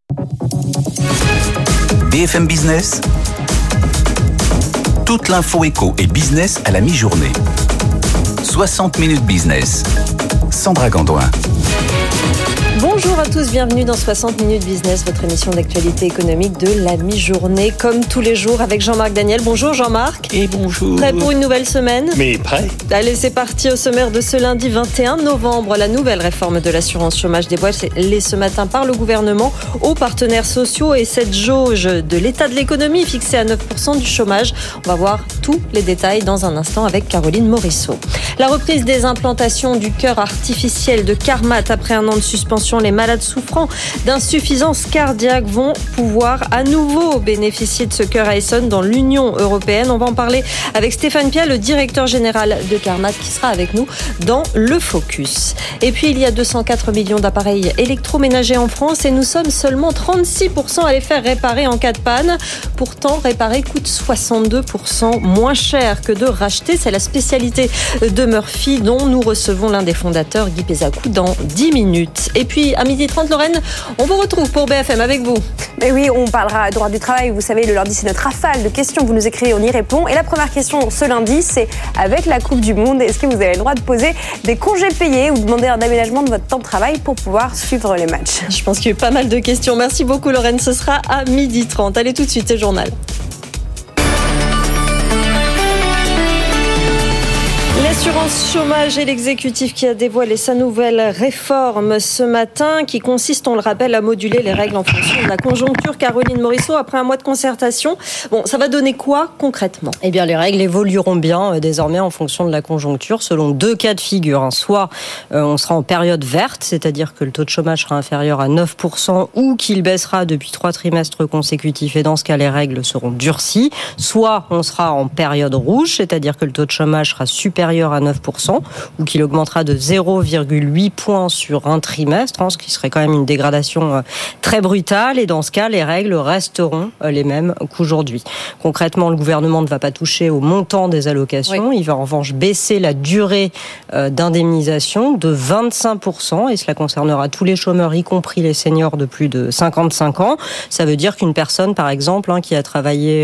BFM Business, toute l'info éco et business à la mi-journée. 60 minutes business. Sandra Gandoin. Bonjour à tous, bienvenue dans 60 minutes business, votre émission d'actualité économique de la mi-journée, comme tous les jours avec Jean-Marc Daniel. Bonjour Jean-Marc. Et bonjour. Prêt pour une nouvelle semaine ? Mais prêt. Allez, c'est parti au sommaire de ce lundi 21 novembre. La nouvelle réforme de l'assurance chômage dévoilée ce matin par le gouvernement aux partenaires sociaux et cette jauge de l'état de l'économie fixée à 9% du chômage. On va voir tous les détails dans un instant avec Caroline Morisseau. La reprise des implantations du cœur artificiel de Carmat après un an de suspension. Les malades souffrant d'insuffisance cardiaque vont pouvoir à nouveau bénéficier de ce cœur à Essonne dans l'Union européenne. On va en parler avec Stéphane Pia, le directeur général de Carmat, qui sera avec nous dans le Focus. Et puis, il y a 204 millions d'appareils électroménagers en France et nous sommes seulement 36% à les faire réparer en cas de panne. Pourtant, réparer coûte 62% moins cher que de racheter. C'est la spécialité de Murphy dont nous recevons l'un des fondateurs, Guy Pézacou, dans 10 minutes. Et puis, à 12h30, Lorraine, on vous retrouve pour BFM avec vous. Mais oui, on parlera droit du travail. Vous savez, le lundi, c'est notre rafale de questions. Vous nous écrivez, on y répond. Et la première question ce lundi, c'est avec la Coupe du Monde, est-ce que vous avez le droit de poser des congés payés ou demander un aménagement de votre temps de travail pour pouvoir suivre les matchs ? Je pense qu'il y a eu pas mal de questions. Merci beaucoup, Lorraine. Ce sera à 12h30. Allez, tout de suite, c'est le journal. L'assurance chômage et l'exécutif qui a dévoilé sa nouvelle réforme ce matin qui consiste, on le rappelle, à moduler les règles en fonction de la conjoncture. Caroline Morisseau, après un mois de concertation, ça va donner quoi concrètement ? Eh bien, les règles évolueront bien désormais en fonction de la conjoncture selon deux cas de figure. Soit on sera en période verte, c'est-à-dire que le taux de chômage sera inférieur à 9% ou qu'il baissera depuis 3 trimestres consécutifs et dans ce cas, les règles seront durcies. Soit on sera en période rouge, c'est-à-dire que le taux de chômage sera supérieur à 9% ou qu'il augmentera de 0,8 points sur un trimestre, ce qui serait quand même une dégradation très brutale. Et dans ce cas, les règles resteront les mêmes qu'aujourd'hui. Concrètement, le gouvernement ne va pas toucher au montant des allocations. Oui. Il va en revanche baisser la durée d'indemnisation de 25% et cela concernera tous les chômeurs, y compris les seniors de plus de 55 ans. Ça veut dire qu'une personne, par exemple, qui a travaillé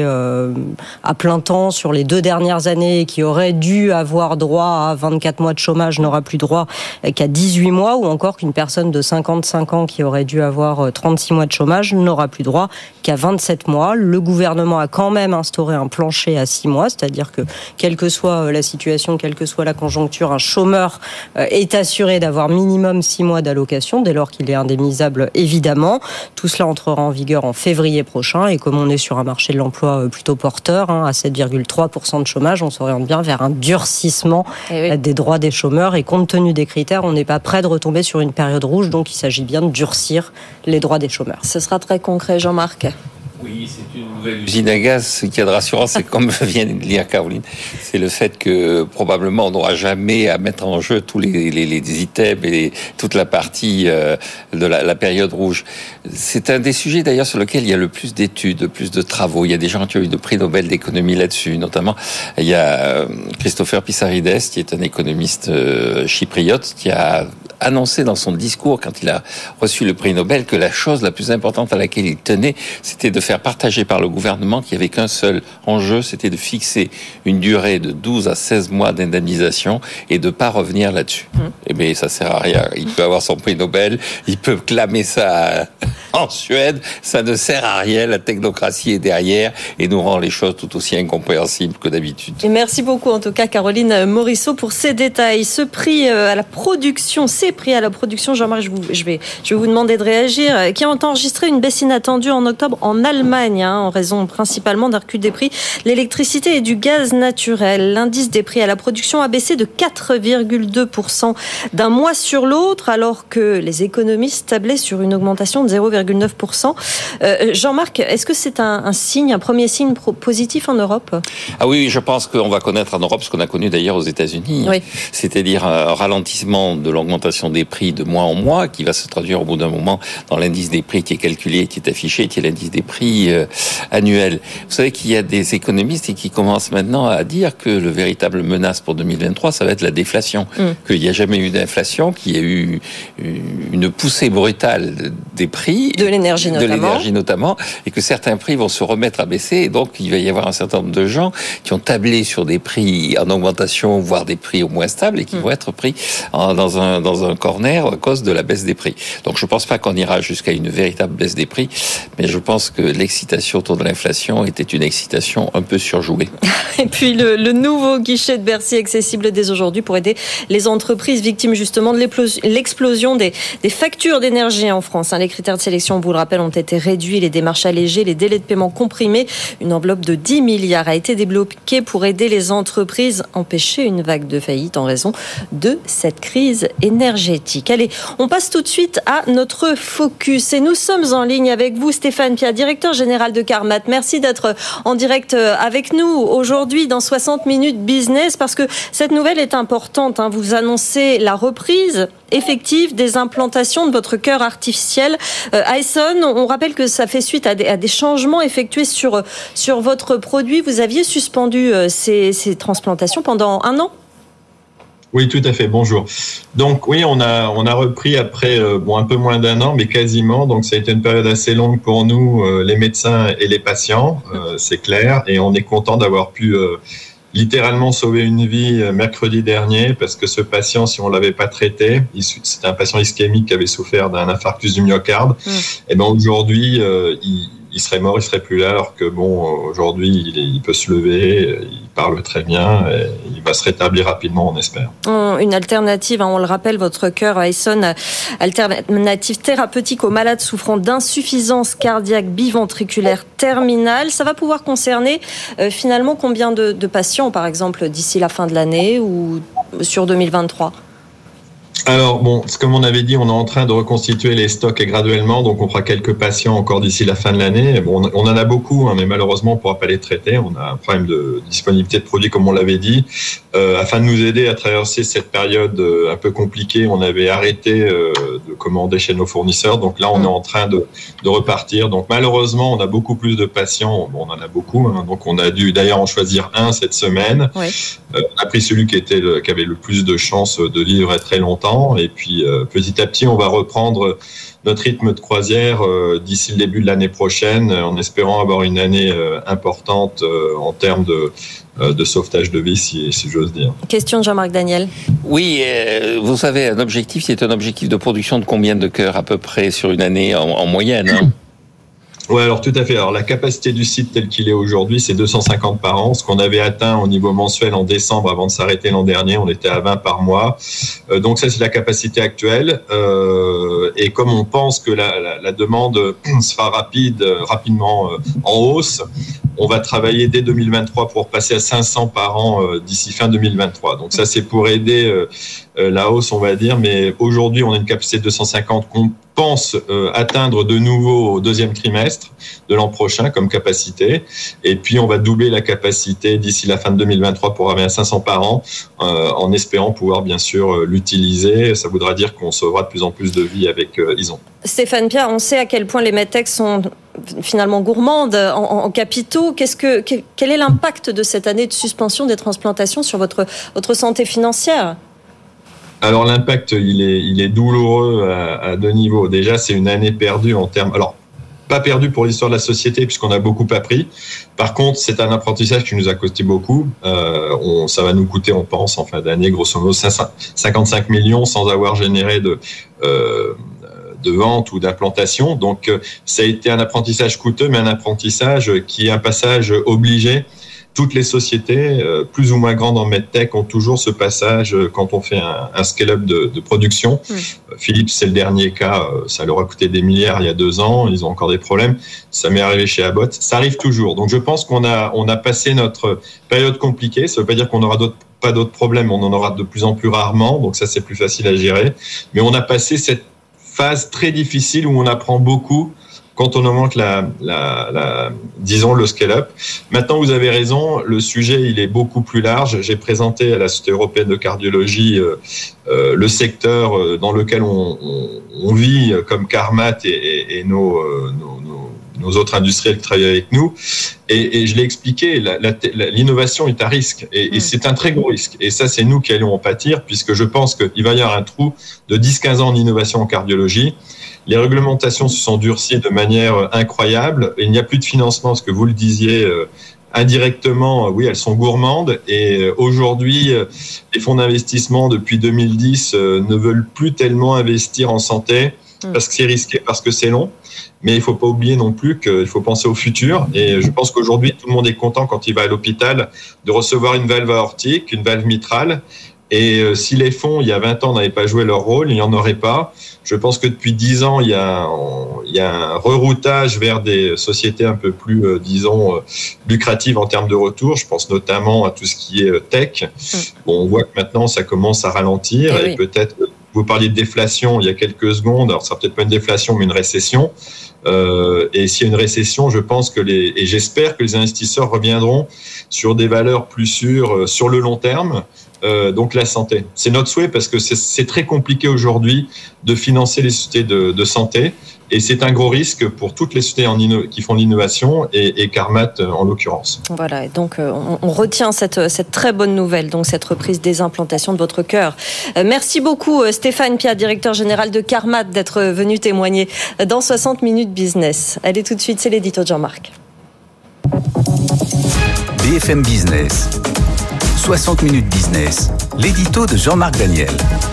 à plein temps sur les 2 dernières années et qui aurait dû avoir droit à 24 mois de chômage n'aura plus droit qu'à 18 mois, ou encore qu'une personne de 55 ans qui aurait dû avoir 36 mois de chômage n'aura plus droit qu'à 27 mois. Le gouvernement a quand même instauré un plancher à 6 mois, c'est-à-dire que quelle que soit la situation, quelle que soit la conjoncture, un chômeur est assuré d'avoir minimum 6 mois d'allocation dès lors qu'il est indemnisable évidemment. Tout cela entrera en vigueur en février prochain et comme on est sur un marché de l'emploi plutôt porteur, à 7,3% de chômage, on s'oriente bien vers un durcissement des droits des chômeurs et compte tenu des critères, on n'est pas prêt de retomber sur une période rouge, donc il s'agit bien de durcir les droits des chômeurs. Ce sera très concret, Jean-Marc. Oui, c'est une nouvelle usine à gaz. Ce qui est de rassurant, c'est comme vient de le dire Caroline, c'est le fait que probablement on n'aura jamais à mettre en jeu tous les items et toute la partie de la période rouge. C'est un des sujets d'ailleurs sur lequel il y a le plus d'études, le plus de travaux. Il y a des gens qui ont eu de prix Nobel d'économie là-dessus. Notamment, il y a Christopher Pissarides, qui est un économiste chypriote, qui a annoncé dans son discours, quand il a reçu le prix Nobel, que la chose la plus importante à laquelle il tenait, c'était de faire partager par le gouvernement qu'il n'y avait qu'un seul enjeu, c'était de fixer une durée de 12 à 16 mois d'indemnisation et de ne pas revenir là-dessus. Eh bien, ça sert à rien. Il peut avoir son prix Nobel, il peut clamer ça en Suède, ça ne sert à rien. La technocratie est derrière et nous rend les choses tout aussi incompréhensibles que d'habitude. Et merci beaucoup, en tout cas, Caroline Morisseau, pour ces détails. Ce prix à la production, Jean-Marc, je vais vous demander de réagir, qui a enregistré une baisse inattendue en octobre en Allemagne, en raison principalement d'un recul des prix de l'électricité et du gaz naturel. L'indice des prix à la production a baissé de 4,2% d'un mois sur l'autre, alors que les économistes tablaient sur une augmentation de 0,9%. Jean-Marc, est-ce que c'est un premier signe positif en Europe ? Ah oui, je pense qu'on va connaître en Europe ce qu'on a connu d'ailleurs aux États-Unis, oui. C'est-à-dire un ralentissement de l'augmentation des prix de mois en mois, qui va se traduire au bout d'un moment dans l'indice des prix qui est calculé, qui est affiché, qui est l'indice des prix annuel. Vous savez qu'il y a des économistes qui commencent maintenant à dire que le véritable menace pour 2023, ça va être la déflation. Qu'il n'y a jamais eu d'inflation, qu'il y a eu une poussée brutale des prix de l'énergie notamment, et que certains prix vont se remettre à baisser. Et donc, il va y avoir un certain nombre de gens qui ont tablé sur des prix en augmentation, voire des prix au moins stables, et qui vont être pris dans un corner à cause de la baisse des prix. Donc, je pense pas qu'on ira jusqu'à une véritable baisse des prix, mais je pense que l'excitation autour de l'inflation était une excitation un peu surjouée. Et puis, le nouveau guichet de Bercy accessible dès aujourd'hui pour aider les entreprises victimes justement de l'explosion des factures d'énergie en France. Les critères de sélection, on vous le rappelle, ont été réduits, les démarches allégées, les délais de paiement comprimés. Une enveloppe de 10 milliards a été débloquée pour aider les entreprises à empêcher une vague de faillite en raison de cette crise énergétique. Allez, on passe tout de suite à notre focus et nous sommes en ligne avec vous, Stéphane Pia, directeur général de Carmat. Merci d'être en direct avec nous aujourd'hui dans 60 minutes business parce que cette nouvelle est importante. Vous annoncez la reprise effective des implantations de votre cœur artificiel à Essonnes. On rappelle que ça fait suite à des changements effectués sur votre produit. Vous aviez suspendu ces transplantations pendant 1 an ? Oui, tout à fait. Bonjour. Donc oui, on a repris après un peu moins d'1 an, mais quasiment. Donc ça a été une période assez longue pour nous, les médecins et les patients, c'est clair. Et on est content d'avoir pu littéralement sauver une vie mercredi dernier parce que ce patient, si on l'avait pas traité, c'était un patient ischémique qui avait souffert d'un infarctus du myocarde. Et aujourd'hui, il serait mort, il serait plus là, alors que aujourd'hui, il peut se lever, il parle très bien, et il va se rétablir rapidement, on espère. Une alternative, on le rappelle, votre cœur à Essonnes, alternative thérapeutique aux malades souffrant d'insuffisance cardiaque biventriculaire terminale. Ça va pouvoir concerner finalement combien de patients, par exemple, d'ici la fin de l'année ou sur 2023 ? Alors comme on avait dit, on est en train de reconstituer les stocks graduellement, donc on fera quelques patients encore d'ici la fin de l'année. On en a beaucoup, mais malheureusement on ne pourra pas les traiter. On a un problème de disponibilité de produits, comme on l'avait dit. Afin de nous aider à traverser cette période un peu compliquée, on avait arrêté de commander chez nos fournisseurs. Donc là, on est en train de repartir. Donc malheureusement, on a beaucoup plus de patients. On en a beaucoup, donc on a dû d'ailleurs en choisir un cette semaine. Oui. On a pris celui qui avait le plus de chances de vivre très longtemps. Et puis, petit à petit, on va reprendre notre rythme de croisière d'ici le début de l'année prochaine, en espérant avoir une année importante en termes de sauvetage de vie, si j'ose dire. Question de Jean-Marc Daniel. Oui, vous savez, un objectif, c'est un objectif de production de combien de cœurs à peu près sur une année en moyenne Oui, alors tout à fait. Alors la capacité du site tel qu'il est aujourd'hui, c'est 250 par an. Ce qu'on avait atteint au niveau mensuel en décembre avant de s'arrêter l'an dernier, on était à 20 par mois. Donc ça, c'est la capacité actuelle. Et comme on pense que la demande sera rapidement en hausse, on va travailler dès 2023 pour passer à 500 par an d'ici fin 2023. Donc ça, c'est pour aider la hausse, on va dire. Mais aujourd'hui, on a une capacité de 250 qu'on pense atteindre de nouveau au deuxième trimestre de l'an prochain comme capacité. Et puis, on va doubler la capacité d'ici la fin de 2023 pour arriver à 500 par an, en espérant pouvoir, bien sûr, l'utiliser. Ça voudra dire qu'on sauvera de plus en plus de vies avec Ison. Stéphane Pia, on sait à quel point les medtech sont finalement gourmandes en capitaux. Quel est l'impact de cette année de suspension des transplantations sur votre santé financière ? Alors l'impact, il est douloureux à 2 niveaux. Déjà, c'est une année perdue en termes... Alors, pas perdue pour l'histoire de la société, puisqu'on a beaucoup appris. Par contre, c'est un apprentissage qui nous a coûté beaucoup. Ça va nous coûter, on pense, en fin d'année, grosso modo, 55 millions sans avoir généré de vente ou d'implantation. Donc, ça a été un apprentissage coûteux, mais un apprentissage qui est un passage obligé. Toutes les sociétés, plus ou moins grandes en medtech, ont toujours ce passage quand on fait un scale-up de production. Philips, c'est le dernier cas. Ça leur a coûté des milliards il y a 2 ans. Ils ont encore des problèmes. Ça m'est arrivé chez Abbott. Ça arrive toujours. Donc, je pense qu'on a passé notre période compliquée. Ça ne veut pas dire qu'on n'aura pas d'autres problèmes. On en aura de plus en plus rarement. Donc, ça, c'est plus facile à gérer. Mais on a passé cette phase très difficile où on apprend beaucoup quand on augmente disons le scale-up. Maintenant, vous avez raison, le sujet, il est beaucoup plus large. J'ai présenté à la Société européenne de cardiologie le secteur dans lequel on vit comme Carmat et nos autres industriels qui travaillent avec nous. Et je l'ai expliqué, l'innovation est à risque. Et c'est un très gros risque. Et ça, c'est nous qui allons en pâtir, puisque je pense qu'il va y avoir un trou de 10-15 ans en innovation en cardiologie. Les réglementations se sont durcies de manière incroyable. Il n'y a plus de financement, ce que vous le disiez indirectement, oui, elles sont gourmandes. Et aujourd'hui, les fonds d'investissement, depuis 2010, ne veulent plus tellement investir en santé parce que c'est risqué, parce que c'est long. Mais il ne faut pas oublier non plus qu'il faut penser au futur. Et je pense qu'aujourd'hui, tout le monde est content quand il va à l'hôpital de recevoir une valve aortique, une valve mitrale. Et si les fonds, il y a 20 ans, n'avaient pas joué leur rôle, il n'y en aurait pas. Je pense que depuis 10 ans, il y a un reroutage vers des sociétés un peu plus, lucratives en termes de retour. Je pense notamment à tout ce qui est tech. Bon, on voit que maintenant, ça commence à ralentir. Et peut-être, vous parliez de déflation il y a quelques secondes. Alors, ça sera peut-être pas une déflation, mais une récession. Et s'il y a une récession, je pense et j'espère que les investisseurs reviendront sur des valeurs plus sûres sur le long terme. Donc la santé, c'est notre souhait parce que c'est très compliqué aujourd'hui de financer les sociétés de santé et c'est un gros risque pour toutes les sociétés qui font de l'innovation et Carmat en l'occurrence. Voilà, et donc on retient cette très bonne nouvelle, donc cette reprise des implantations de votre cœur. Merci beaucoup Stéphane Piat, directeur général de Carmat, d'être venu témoigner dans 60 minutes business. Allez, tout de suite, c'est l'édito de Jean-Marc. BFM Business. 60 minutes business, l'édito de Jean-Marc Daniel.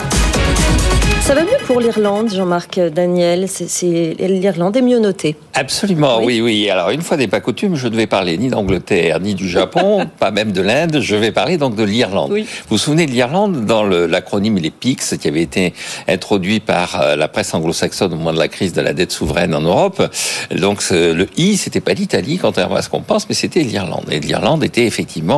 Ça va mieux pour l'Irlande, Jean-Marc Daniel. L'Irlande est mieux notée. Absolument, oui. Alors, une fois n'est pas coutume, je ne vais parler ni d'Angleterre, ni du Japon, pas même de l'Inde. Je vais parler donc de l'Irlande. Oui. Vous vous souvenez de l'Irlande dans l'acronyme les PICS, qui avait été introduit par la presse anglo-saxonne au moment de la crise de la dette souveraine en Europe. Donc, le I, c'était pas l'Italie, contrairement à ce qu'on pense, mais c'était l'Irlande. Et l'Irlande était effectivement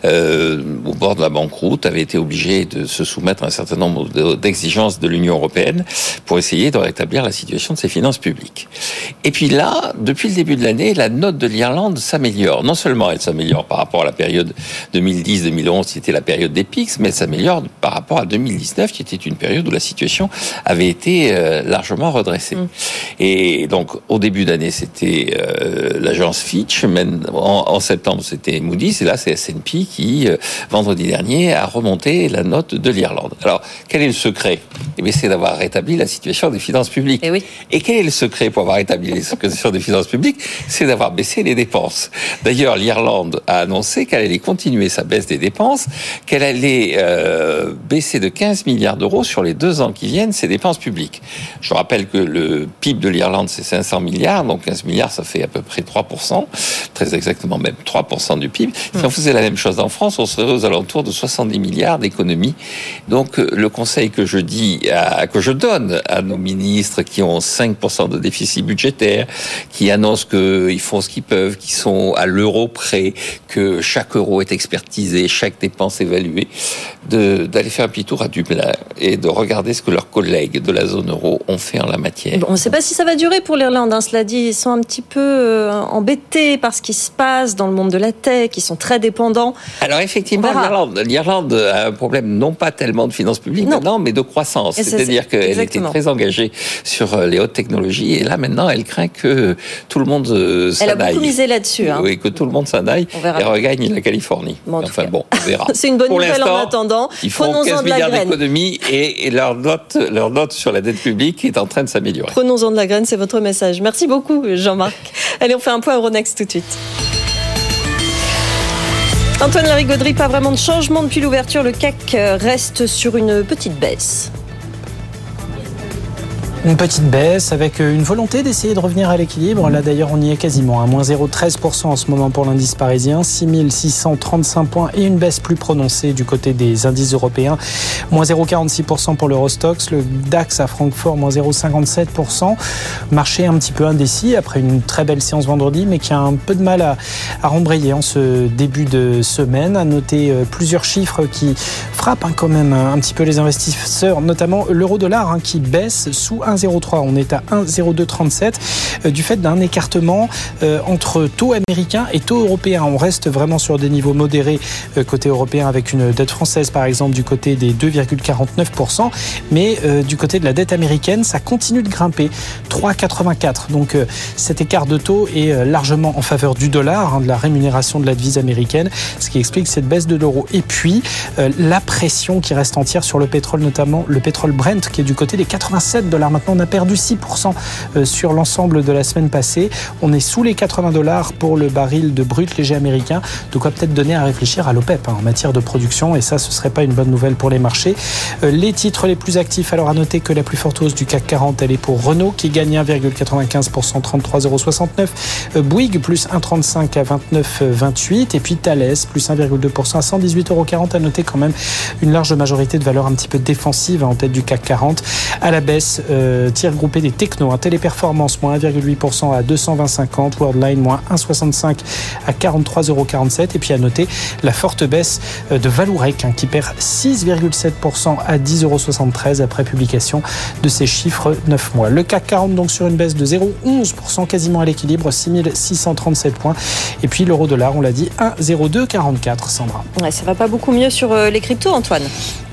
au bord de la banqueroute, avait été obligée de se soumettre à un certain nombre d'exigences de l'Union européenne pour essayer de rétablir la situation de ses finances publiques. Et puis là, depuis le début de l'année, la note de l'Irlande s'améliore. Non seulement elle s'améliore par rapport à la période 2010-2011, qui était la période des PICS, mais elle s'améliore par rapport à 2019, qui était une période où la situation avait été largement redressée. Et donc, au début d'année, c'était l'agence Fitch, même en septembre, c'était Moody's, et là, c'est S&P qui, vendredi dernier, a remonté la note de l'Irlande. Alors, quel est le secret ? Eh bien, c'est d'avoir rétabli la situation des finances publiques. Et quel est le secret pour avoir rétabli la situation des finances publiques ? C'est d'avoir baissé les dépenses. D'ailleurs, l'Irlande a annoncé qu'elle allait continuer sa baisse des dépenses, qu'elle allait baisser de 15 milliards d'euros sur les 2 ans qui viennent ses dépenses publiques. Je rappelle que le PIB de l'Irlande, c'est 500 milliards, donc 15 milliards, ça fait à peu près 3%, très exactement même 3% du PIB. Si on faisait la même chose en France, on serait aux alentours de 70 milliards d'économies. Donc, le conseil que je donne à nos ministres qui ont 5% de déficit budgétaire, qui annoncent qu'ils font ce qu'ils peuvent, qui sont à l'euro près, que chaque euro est expertisé, chaque dépense évaluée, d'aller faire un petit tour à Dublin et de regarder ce que leurs collègues de la zone euro ont fait en la matière. Bon, on ne sait pas si ça va durer pour l'Irlande, cela dit, ils sont un petit peu embêtés par ce qui se passe dans le monde de la tech, ils sont très dépendants. Alors effectivement, l'Irlande a un problème non pas tellement de finances publiques maintenant, mais de croissance. C'est-à-dire qu'elle était très engagée sur les hautes technologies et là maintenant elle craint que tout le monde s'en aille. Elle a beaucoup misé là-dessus. Oui, que tout le monde s'en aille et regagne la Californie. Bon, on verra. C'est une bonne nouvelle en attendant. Ils font 15 milliards d'économies et leur note sur la dette publique est en train de s'améliorer. Prenons-en de la graine, c'est votre message. Merci beaucoup Jean-Marc. Allez, on fait un point Euronext tout de suite. Antoine Larigauderie, pas vraiment de changement depuis l'ouverture. Le CAC reste sur une petite baisse. Une petite baisse avec une volonté d'essayer de revenir à l'équilibre. Là d'ailleurs on y est quasiment, à moins 0,13% en ce moment pour l'indice parisien, 6635 points et une baisse plus prononcée du côté des indices européens, moins 0,46% pour l'Eurostoxx, le DAX à Francfort, moins 0,57%. Marché un petit peu indécis après une très belle séance vendredi, mais qui a un peu de mal à rembrayer en ce début de semaine. À noter plusieurs chiffres qui frappent quand même un petit peu les investisseurs, notamment l'euro-dollar qui baisse sous 1,03. On est à 1,0237 du fait d'un écartement entre taux américain et taux européen. On reste vraiment sur des niveaux modérés côté européen avec une dette française par exemple du côté des 2,49%, mais du côté de la dette américaine, ça continue de grimper, 3,84. Donc cet écart de taux est largement en faveur du dollar, de la rémunération de la devise américaine, ce qui explique cette baisse de l'euro. Et puis la pression qui reste entière sur le pétrole, notamment le pétrole Brent qui est du côté des $87 maintenant maintenant. On a perdu 6% sur l'ensemble de la semaine passée. On est sous les $80 pour le baril de brut léger américain. De quoi peut-être donner à réfléchir à l'OPEP en matière de production. Et ça, ce serait pas une bonne nouvelle pour les marchés. Les titres les plus actifs, alors à noter que la plus forte hausse du CAC 40, elle est pour Renault qui gagne 1,95%, 33,69 €. Bouygues, plus 1,35 à 29,28. Et puis Thales, plus 1,2% à 118,40 €. À noter quand même une large majorité de valeurs un petit peu défensives en tête du CAC 40. À la baisse, tir groupé des technos, Téléperformance, moins 1,8% à 220,50. Worldline, moins 1,65 à 43,47 €. Et puis à noter la forte baisse de Vallourec qui perd 6,7% à 10,73 € après publication de ses chiffres 9 mois. Le CAC 40 donc sur une baisse de 0,11%, quasiment à l'équilibre, 6637 points. Et puis l'euro-dollar, on l'a dit, 1,0244, Sandra. Ouais, ça va pas beaucoup mieux sur les cryptos, Antoine?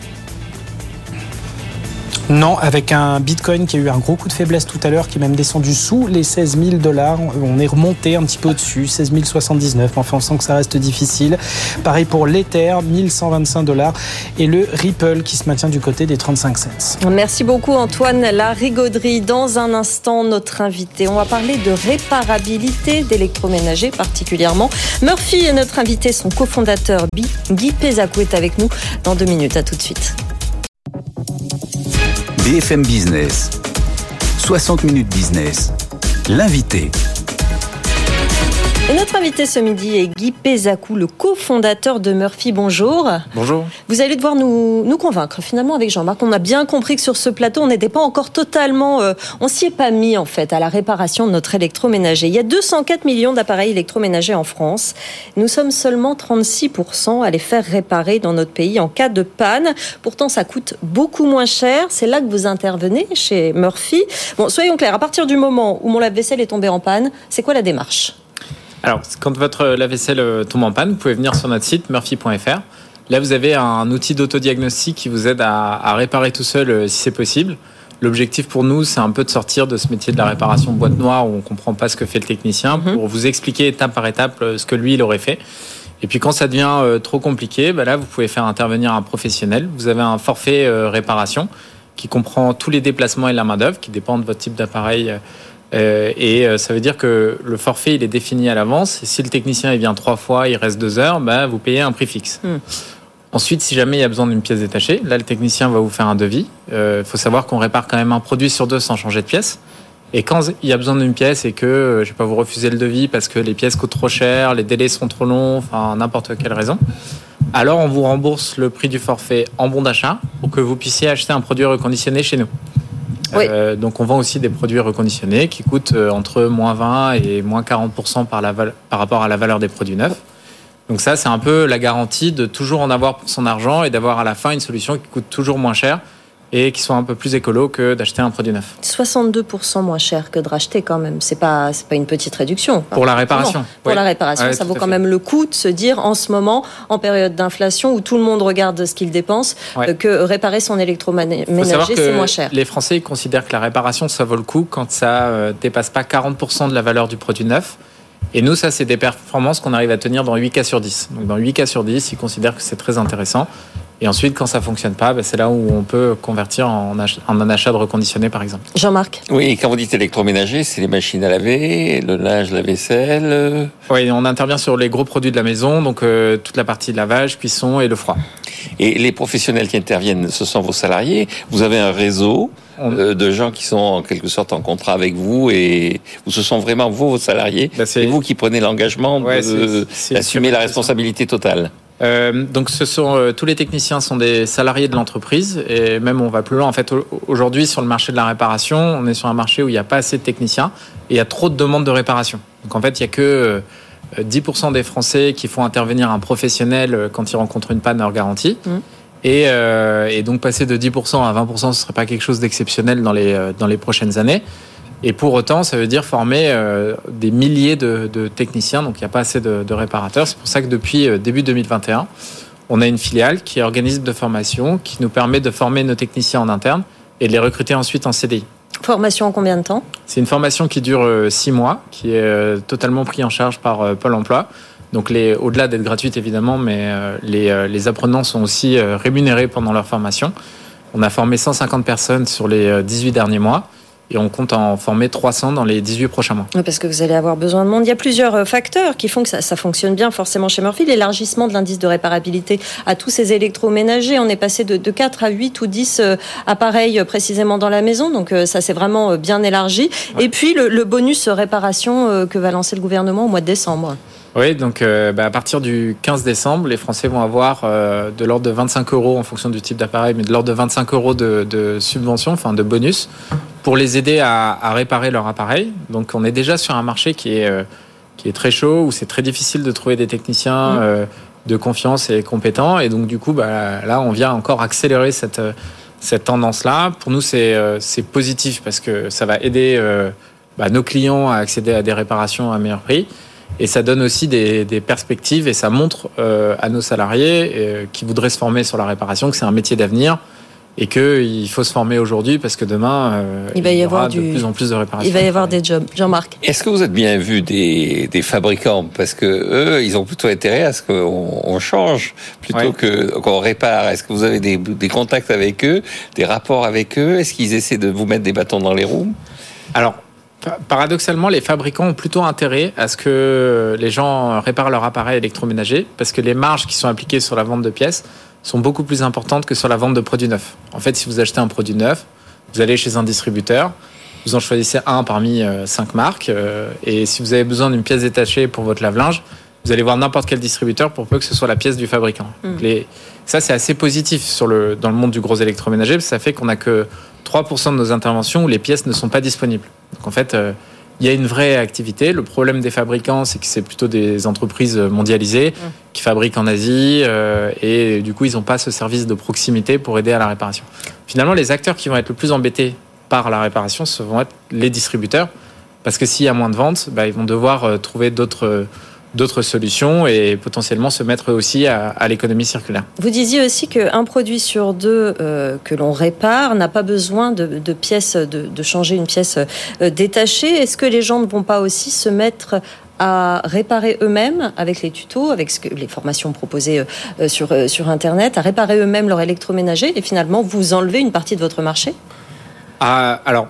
Non, avec un Bitcoin qui a eu un gros coup de faiblesse tout à l'heure, qui est même descendu sous les $16 000. On est remonté un petit peu au-dessus, 16 079. Enfin, on sent que ça reste difficile. Pareil pour l'Ether, $1,125. Et le Ripple qui se maintient du côté des 35 cents. Merci beaucoup, Antoine. La rigauderie. Dans un instant, notre invité. On va parler de réparabilité d'électroménager particulièrement. Murphy est notre invité. Son cofondateur, Guy Pézacou, est avec nous dans 2 minutes. À tout de suite. BFM Business, 60 minutes business, l'invité. Et notre invité ce midi est Guy Pézacou, le cofondateur de Murphy. Bonjour. Bonjour. Vous allez devoir nous convaincre finalement avec Jean-Marc. On a bien compris que sur ce plateau, on n'était pas encore totalement... on s'y est pas mis en fait à la réparation de notre électroménager. Il y a 204 millions d'appareils électroménagers en France. Nous sommes seulement 36% à les faire réparer dans notre pays en cas de panne. Pourtant, ça coûte beaucoup moins cher. C'est là que vous intervenez chez Murphy. Bon, soyons clairs, à partir du moment où mon lave-vaisselle est tombé en panne, c'est quoi la démarche ? Alors, quand votre lave-vaisselle tombe en panne, vous pouvez venir sur notre site murphy.fr. Là, vous avez un outil d'autodiagnostic qui vous aide à réparer tout seul si c'est possible. L'objectif pour nous, c'est un peu de sortir de ce métier de la réparation boîte noire où on ne comprend pas ce que fait le technicien pour vous expliquer étape par étape ce que lui, il aurait fait. Et puis quand ça devient trop compliqué, là, vous pouvez faire intervenir un professionnel. Vous avez un forfait réparation qui comprend tous les déplacements et la main-d'œuvre qui dépendent de votre type d'appareil. Et ça veut dire que le forfait il est défini à l'avance et si le technicien il vient 3 fois, il reste 2 heures, vous payez un prix fixe. Ensuite, si jamais il y a besoin d'une pièce détachée, là le technicien va vous faire un devis. Faut savoir qu'on répare quand même un produit sur 2 sans changer de pièce. Et quand il y a besoin d'une pièce et que je vais pas vous refuser le devis parce que les pièces coûtent trop cher, les délais sont trop longs, enfin n'importe quelle raison, alors on vous rembourse le prix du forfait en bon d'achat pour que vous puissiez acheter un produit reconditionné chez nous. Oui. Donc on vend aussi des produits reconditionnés qui coûtent entre moins 20 et moins 40% par rapport à la valeur des produits neufs. Donc ça, c'est un peu la garantie de toujours en avoir pour son argent et d'avoir à la fin une solution qui coûte toujours moins cher et qui soit un peu plus écolo que d'acheter un produit neuf. 62% moins cher que de racheter quand même. C'est pas une petite réduction. Pour la réparation. Pour la réparation, ça vaut quand même le coup de se dire en ce moment, en période d'inflation où tout le monde regarde ce qu'il dépense, que réparer son électroménager, c'est moins cher. Les Français ils considèrent que la réparation, ça vaut le coup quand ça dépasse pas 40% de la valeur du produit neuf. Et nous, ça, c'est des performances qu'on arrive à tenir dans 8 cas sur 10. Donc dans 8 cas sur 10, ils considèrent que c'est très intéressant. Et ensuite, quand ça ne fonctionne pas, c'est là où on peut convertir en un achat de reconditionné, par exemple. Jean-Marc. Oui, quand vous dites électroménager, c'est les machines à laver, le linge, la vaisselle. Oui, on intervient sur les gros produits de la maison, donc toute la partie de lavage, cuisson et le froid. Et les professionnels qui interviennent, ce sont vos salariés. Vous avez un réseau de gens qui sont en quelque sorte en contrat avec vous et ce sont vraiment vos salariés. C'est vous qui prenez l'engagement d'assumer la responsabilité totale. Donc ce sont tous les techniciens sont des salariés de l'entreprise et même on va plus loin. En fait, aujourd'hui sur le marché de la réparation, on est sur un marché où il n'y a pas assez de techniciens et il y a trop de demandes de réparation. Donc en fait, il n'y a que 10% des Français qui font intervenir un professionnel quand ils rencontrent une panne hors garantie. Et donc passer de 10% à 20%, ce ne serait pas quelque chose d'exceptionnel dans les prochaines années. Et pour autant, ça veut dire former des milliers de techniciens, donc il n'y a pas assez de réparateurs. C'est pour ça que depuis début 2021, on a une filiale qui est organisme de formation, qui nous permet de former nos techniciens en interne et de les recruter ensuite en CDI. Formation en combien de temps ? C'est une formation qui dure 6 mois, qui est totalement prise en charge par Pôle emploi. Donc au-delà d'être gratuite évidemment, mais les apprenants sont aussi rémunérés pendant leur formation. On a formé 150 personnes sur les 18 derniers mois. Et on compte en former 300 dans les 18 prochains mois. Parce que vous allez avoir besoin de monde. Il y a plusieurs facteurs qui font que ça fonctionne bien forcément chez Murphy. L'élargissement de l'indice de réparabilité à tous ces électroménagers. On est passé de 4 à 8 ou 10 appareils précisément dans la maison. Donc ça s'est vraiment bien élargi. Ouais. Et puis le bonus réparation que va lancer le gouvernement au mois de décembre. Oui, donc à partir du 15 décembre, les Français vont avoir de l'ordre de 25 € en fonction du type d'appareil, mais de l'ordre de 25 € de subvention, enfin de bonus, pour les aider à réparer leur appareil. Donc on est déjà sur un marché qui est très chaud, où c'est très difficile de trouver des techniciens de confiance et compétents. Et donc du coup, là, on vient encore accélérer cette tendance-là. Pour nous, c'est positif parce que ça va aider nos clients à accéder à des réparations à meilleur prix. Et ça donne aussi des perspectives et ça montre à nos salariés qui voudraient se former sur la réparation que c'est un métier d'avenir et qu'il faut se former aujourd'hui parce que demain, il y aura de plus en plus de réparations. Il va y avoir des jobs. Jean-Marc. Est-ce que vous êtes bien vu des fabricants? Parce que eux, ils ont plutôt intérêt à ce qu'on change plutôt qu'on répare. Est-ce que vous avez des contacts avec eux, des rapports avec eux? Est-ce qu'ils essaient de vous mettre des bâtons dans les roues? Alors, paradoxalement, les fabricants ont plutôt intérêt à ce que les gens réparent leur appareil électroménager parce que les marges qui sont appliquées sur la vente de pièces sont beaucoup plus importantes que sur la vente de produits neufs. En fait, si vous achetez un produit neuf, vous allez chez un distributeur, vous en choisissez un parmi 5 marques et si vous avez besoin d'une pièce détachée pour votre lave-linge, vous allez voir n'importe quel distributeur pour peu que ce soit la pièce du fabricant. Ça, c'est assez positif dans le monde du gros électroménager parce que ça fait qu'on n'a que 3% de nos interventions où les pièces ne sont pas disponibles. Donc en fait, il y a une vraie activité. Le problème des fabricants, c'est que c'est plutôt des entreprises mondialisées qui fabriquent en Asie et du coup, ils n'ont pas ce service de proximité pour aider à la réparation. Finalement, les acteurs qui vont être le plus embêtés par la réparation, ce vont être les distributeurs parce que s'il y a moins de ventes, ils vont devoir trouver d'autres solutions et potentiellement se mettre aussi à l'économie circulaire. Vous disiez aussi qu'un produit sur deux que l'on répare n'a pas besoin de pièces, de changer une pièce détachée. Est-ce que les gens ne vont pas aussi se mettre à réparer eux-mêmes avec les tutos, avec les formations proposées sur Internet, à réparer eux-mêmes leur électroménager et finalement vous enlevez une partie de votre marché? Alors,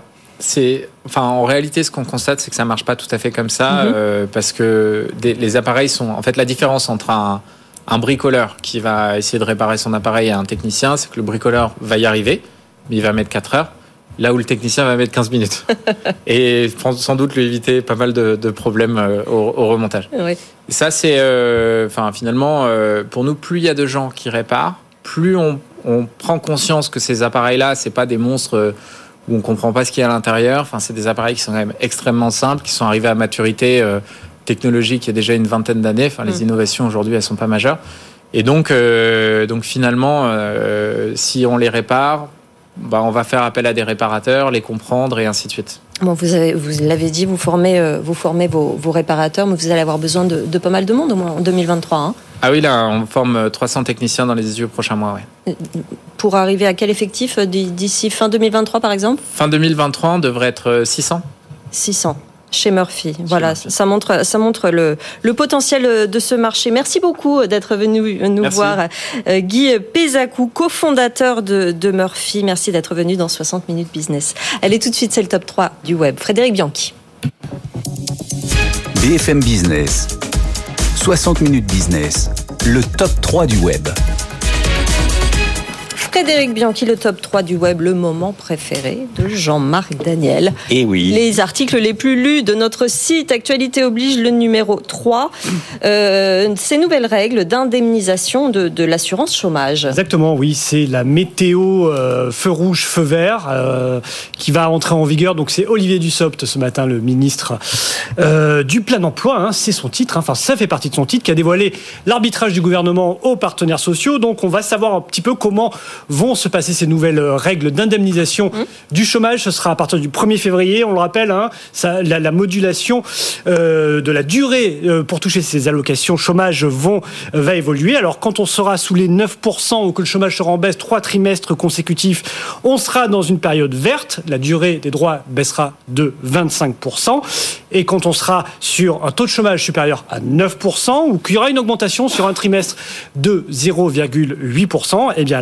en réalité, ce qu'on constate, c'est que ça marche pas tout à fait comme ça, parce que les appareils sont... En fait, la différence entre un bricoleur qui va essayer de réparer son appareil et un technicien, c'est que le bricoleur va y arriver, mais il va mettre 4 heures, là où le technicien va mettre 15 minutes. Et sans doute lui éviter pas mal de problèmes au remontage. Oui. Et ça, c'est... finalement, pour nous, plus il y a de gens qui réparent, plus on prend conscience que ces appareils-là, c'est pas des monstres... où on ne comprend pas ce qu'il y a à l'intérieur. Enfin, c'est des appareils qui sont quand même extrêmement simples, qui sont arrivés à maturité technologique il y a déjà une vingtaine d'années. Enfin, les innovations aujourd'hui, elles ne sont pas majeures. Et donc finalement, si on les répare, on va faire appel à des réparateurs, les comprendre et ainsi de suite. Bon, vous l'avez dit, vous formez vos réparateurs, mais vous allez avoir besoin de pas mal de monde au moins en 2023. Hein. Ah oui, là, on forme 300 techniciens dans les 18 prochains mois. Ouais. Pour arriver à quel effectif d'ici fin 2023, par exemple? Fin 2023, on devrait être 600. 600. Chez Murphy. Voilà, ça montre le potentiel de ce marché. Merci beaucoup d'être venu nous voir. Guy Pézacou, cofondateur de Murphy. Merci d'être venu dans 60 minutes business. Allez, tout de suite, c'est le top 3 du web. Frédéric Bianchi. BFM Business. 60 minutes business. Le top 3 du web. Frédéric Bianchi, le top 3 du web, le moment préféré de Jean-Marc Daniel. Et oui. Les articles les plus lus de notre site Actualité oblige, le numéro 3. Ces nouvelles règles d'indemnisation de l'assurance chômage. Exactement, oui. C'est la météo feu rouge, feu vert qui va entrer en vigueur. Donc c'est Olivier Dussopt ce matin, le ministre du plein emploi. Hein, c'est son titre. Enfin, ça fait partie de son titre qui a dévoilé l'arbitrage du gouvernement aux partenaires sociaux. Donc on va savoir un petit peu comment vont se passer ces nouvelles règles d'indemnisation du chômage. Ce sera à partir du 1er février, on le rappelle, hein, la modulation de la durée pour toucher ces allocations chômage va évoluer. Alors quand on sera sous les 9% ou que le chômage sera en baisse 3 trimestres consécutifs, on sera dans une période verte. La durée des droits baissera de 25%. Et quand on sera sur un taux de chômage supérieur à 9% ou qu'il y aura une augmentation sur un trimestre de 0,8%, et bien là, on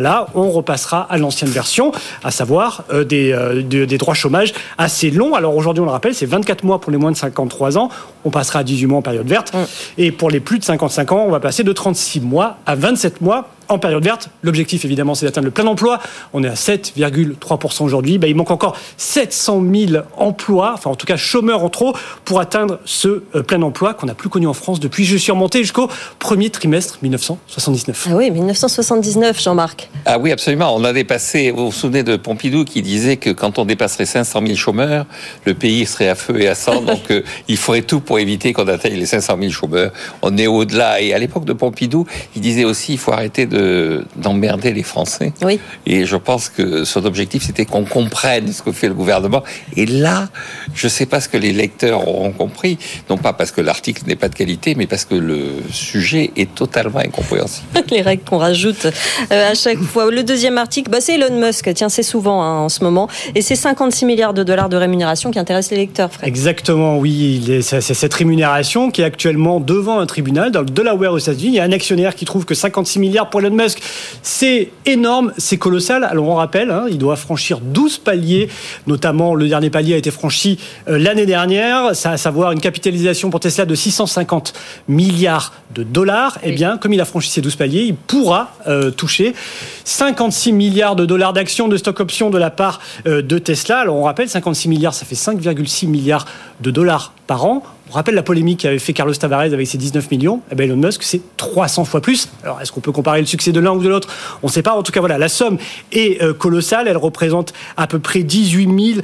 on repassera à l'ancienne version, à savoir des droits chômage assez longs. Alors aujourd'hui, on le rappelle, c'est 24 mois pour les moins de 53 ans. On passera à 18 mois en période verte. Et pour les plus de 55 ans, on va passer de 36 mois à 27 mois en période verte. L'objectif, évidemment, c'est d'atteindre le plein emploi. On est à 7,3% aujourd'hui. Il manque encore 700 000 emplois, enfin en tout cas chômeurs en trop, pour atteindre ce plein emploi qu'on n'a plus connu en France depuis, je suis remonté jusqu'au premier trimestre 1979. Ah oui, 1979, Jean-Marc. Ah oui, absolument. On a dépassé, vous vous souvenez de Pompidou qui disait que quand on dépasserait 500 000 chômeurs, le pays serait à feu et à sang. Donc il faudrait tout pour éviter qu'on atteigne les 500 000 chômeurs. On est au-delà. Et à l'époque de Pompidou, il disait aussi il faut arrêter d'emmerder les Français. Oui. Et je pense que son objectif, c'était qu'on comprenne ce que fait le gouvernement. Et là, je ne sais pas ce que les lecteurs auront compris. Non pas parce que l'article n'est pas de qualité, mais parce que le sujet est totalement incompréhensible. Les règles qu'on rajoute à chaque fois. Le deuxième article, c'est Elon Musk. Tiens, c'est souvent en ce moment. Et c'est 56 milliards de dollars de rémunération qui intéresse les lecteurs, Fred. Exactement, oui. C'est cette rémunération qui est actuellement devant un tribunal dans le Delaware aux États-Unis. Il y a un actionnaire qui trouve que 56 milliards pour Elon Musk, c'est énorme, c'est colossal. Alors on rappelle, il doit franchir 12 paliers, notamment le dernier palier a été franchi l'année dernière, ça à savoir une capitalisation pour Tesla de 650 milliards de dollars. Eh bien, comme il a franchi ces 12 paliers, il pourra toucher 56 milliards de dollars d'actions de stock options de la part de Tesla. Alors on rappelle, 56 milliards, ça fait 5,6 milliards de dollars par an. On rappelle la polémique qu'avait fait Carlos Tavares avec ses 19 millions. Eh bien, Elon Musk, c'est 300 fois plus. Alors, est-ce qu'on peut comparer le succès de l'un ou de l'autre ? On ne sait pas. En tout cas, voilà, la somme est colossale. Elle représente à peu près 18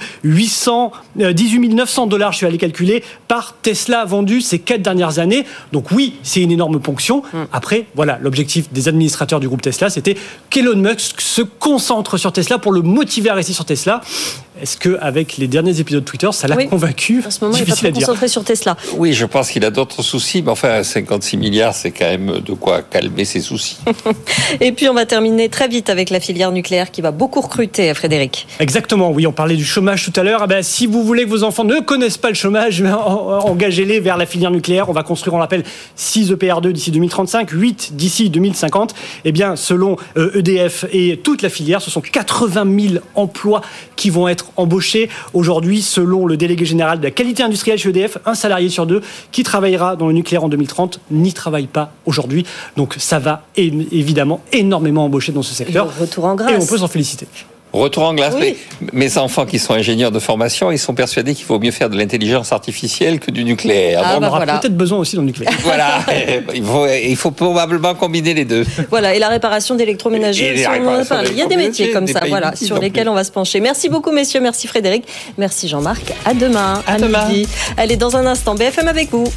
900 dollars, je suis allé calculer, par Tesla vendu ces 4 dernières années. Donc oui, c'est une énorme ponction. Après, voilà, l'objectif des administrateurs du groupe Tesla, c'était qu'Elon Musk se concentre sur Tesla pour le motiver à rester sur Tesla. Est-ce qu'avec les derniers épisodes Twitter, ça l'a convaincu ? En ce moment, il n'est pas trop concentré sur Tesla. Oui, je pense qu'il a d'autres soucis, mais enfin, 56 milliards, c'est quand même de quoi calmer ses soucis. Et puis, on va terminer très vite avec la filière nucléaire qui va beaucoup recruter, Frédéric. Exactement, oui, on parlait du chômage tout à l'heure. Si vous voulez que vos enfants ne connaissent pas le chômage, engagez-les vers la filière nucléaire. On va construire, on l'appelle, 6 EPR2 d'ici 2035, 8 d'ici 2050. Eh bien, selon EDF et toute la filière, ce sont 80 000 emplois qui vont être embauchés. Aujourd'hui, selon le délégué général de la qualité industrielle chez EDF, un salarié sur 2 qui travaillera dans le nucléaire en 2030 n'y travaille pas aujourd'hui. Donc ça va évidemment énormément embaucher dans ce secteur. Retour en grâce. Et on peut s'en féliciter. Retour en glace, oui. Mais mes enfants qui sont ingénieurs de formation, ils sont persuadés qu'il vaut mieux faire de l'intelligence artificielle que du nucléaire. On aura peut-être besoin aussi dans le nucléaire. Voilà, il faut probablement combiner les deux. Voilà, et la réparation d'électroménagers. Il y a des métiers comme ça, voilà, sur lesquels on va se pencher. Merci beaucoup, messieurs. Merci Frédéric. Merci Jean-Marc. À demain. À midi. Allez, dans un instant, BFM avec vous.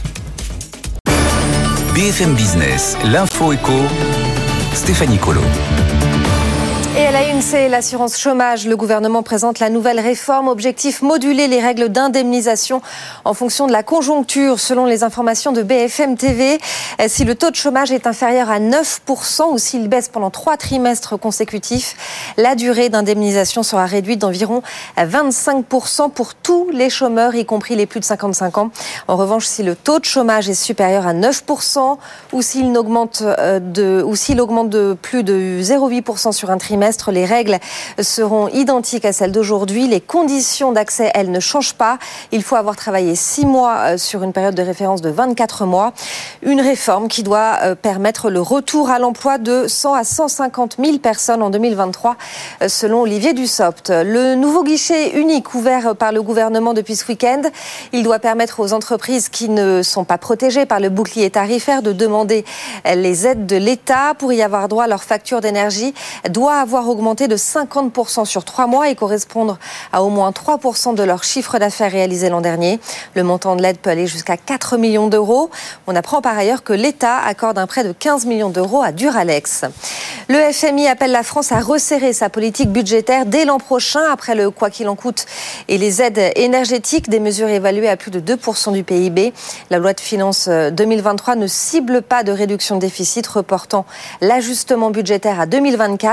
BFM Business, l'info éco, Stéphanie Colo. Et à la une, c'est l'assurance chômage. Le gouvernement présente la nouvelle réforme. Objectif, moduler les règles d'indemnisation en fonction de la conjoncture, selon les informations de BFM TV. Si le taux de chômage est inférieur à 9% ou s'il baisse pendant 3 trimestres consécutifs, la durée d'indemnisation sera réduite d'environ 25% pour tous les chômeurs, y compris les plus de 55 ans. En revanche, si le taux de chômage est supérieur à 9% ou s'il augmente de plus de 0,8% sur un trimestre, les règles seront identiques à celles d'aujourd'hui. Les conditions d'accès, elles, ne changent pas. Il faut avoir travaillé 6 mois sur une période de référence de 24 mois. Une réforme qui doit permettre le retour à l'emploi de 100 à 150 000 personnes en 2023, selon Olivier Dussopt. Le nouveau guichet unique ouvert par le gouvernement depuis ce week-end, il doit permettre aux entreprises qui ne sont pas protégées par le bouclier tarifaire de demander les aides de l'État. Pour y avoir droit, leur facture d'énergie doit avoir augmenté de 50% sur 3 mois et correspondre à au moins 3% de leur chiffre d'affaires réalisé l'an dernier. Le montant de l'aide peut aller jusqu'à 4 millions d'euros. On apprend par ailleurs que l'État accorde un prêt de 15 millions d'euros à Duralex. Le FMI appelle la France à resserrer sa politique budgétaire dès l'an prochain, après le quoi qu'il en coûte et les aides énergétiques, des mesures évaluées à plus de 2% du PIB. La loi de finances 2023 ne cible pas de réduction de déficit, reportant l'ajustement budgétaire à 2024. Trop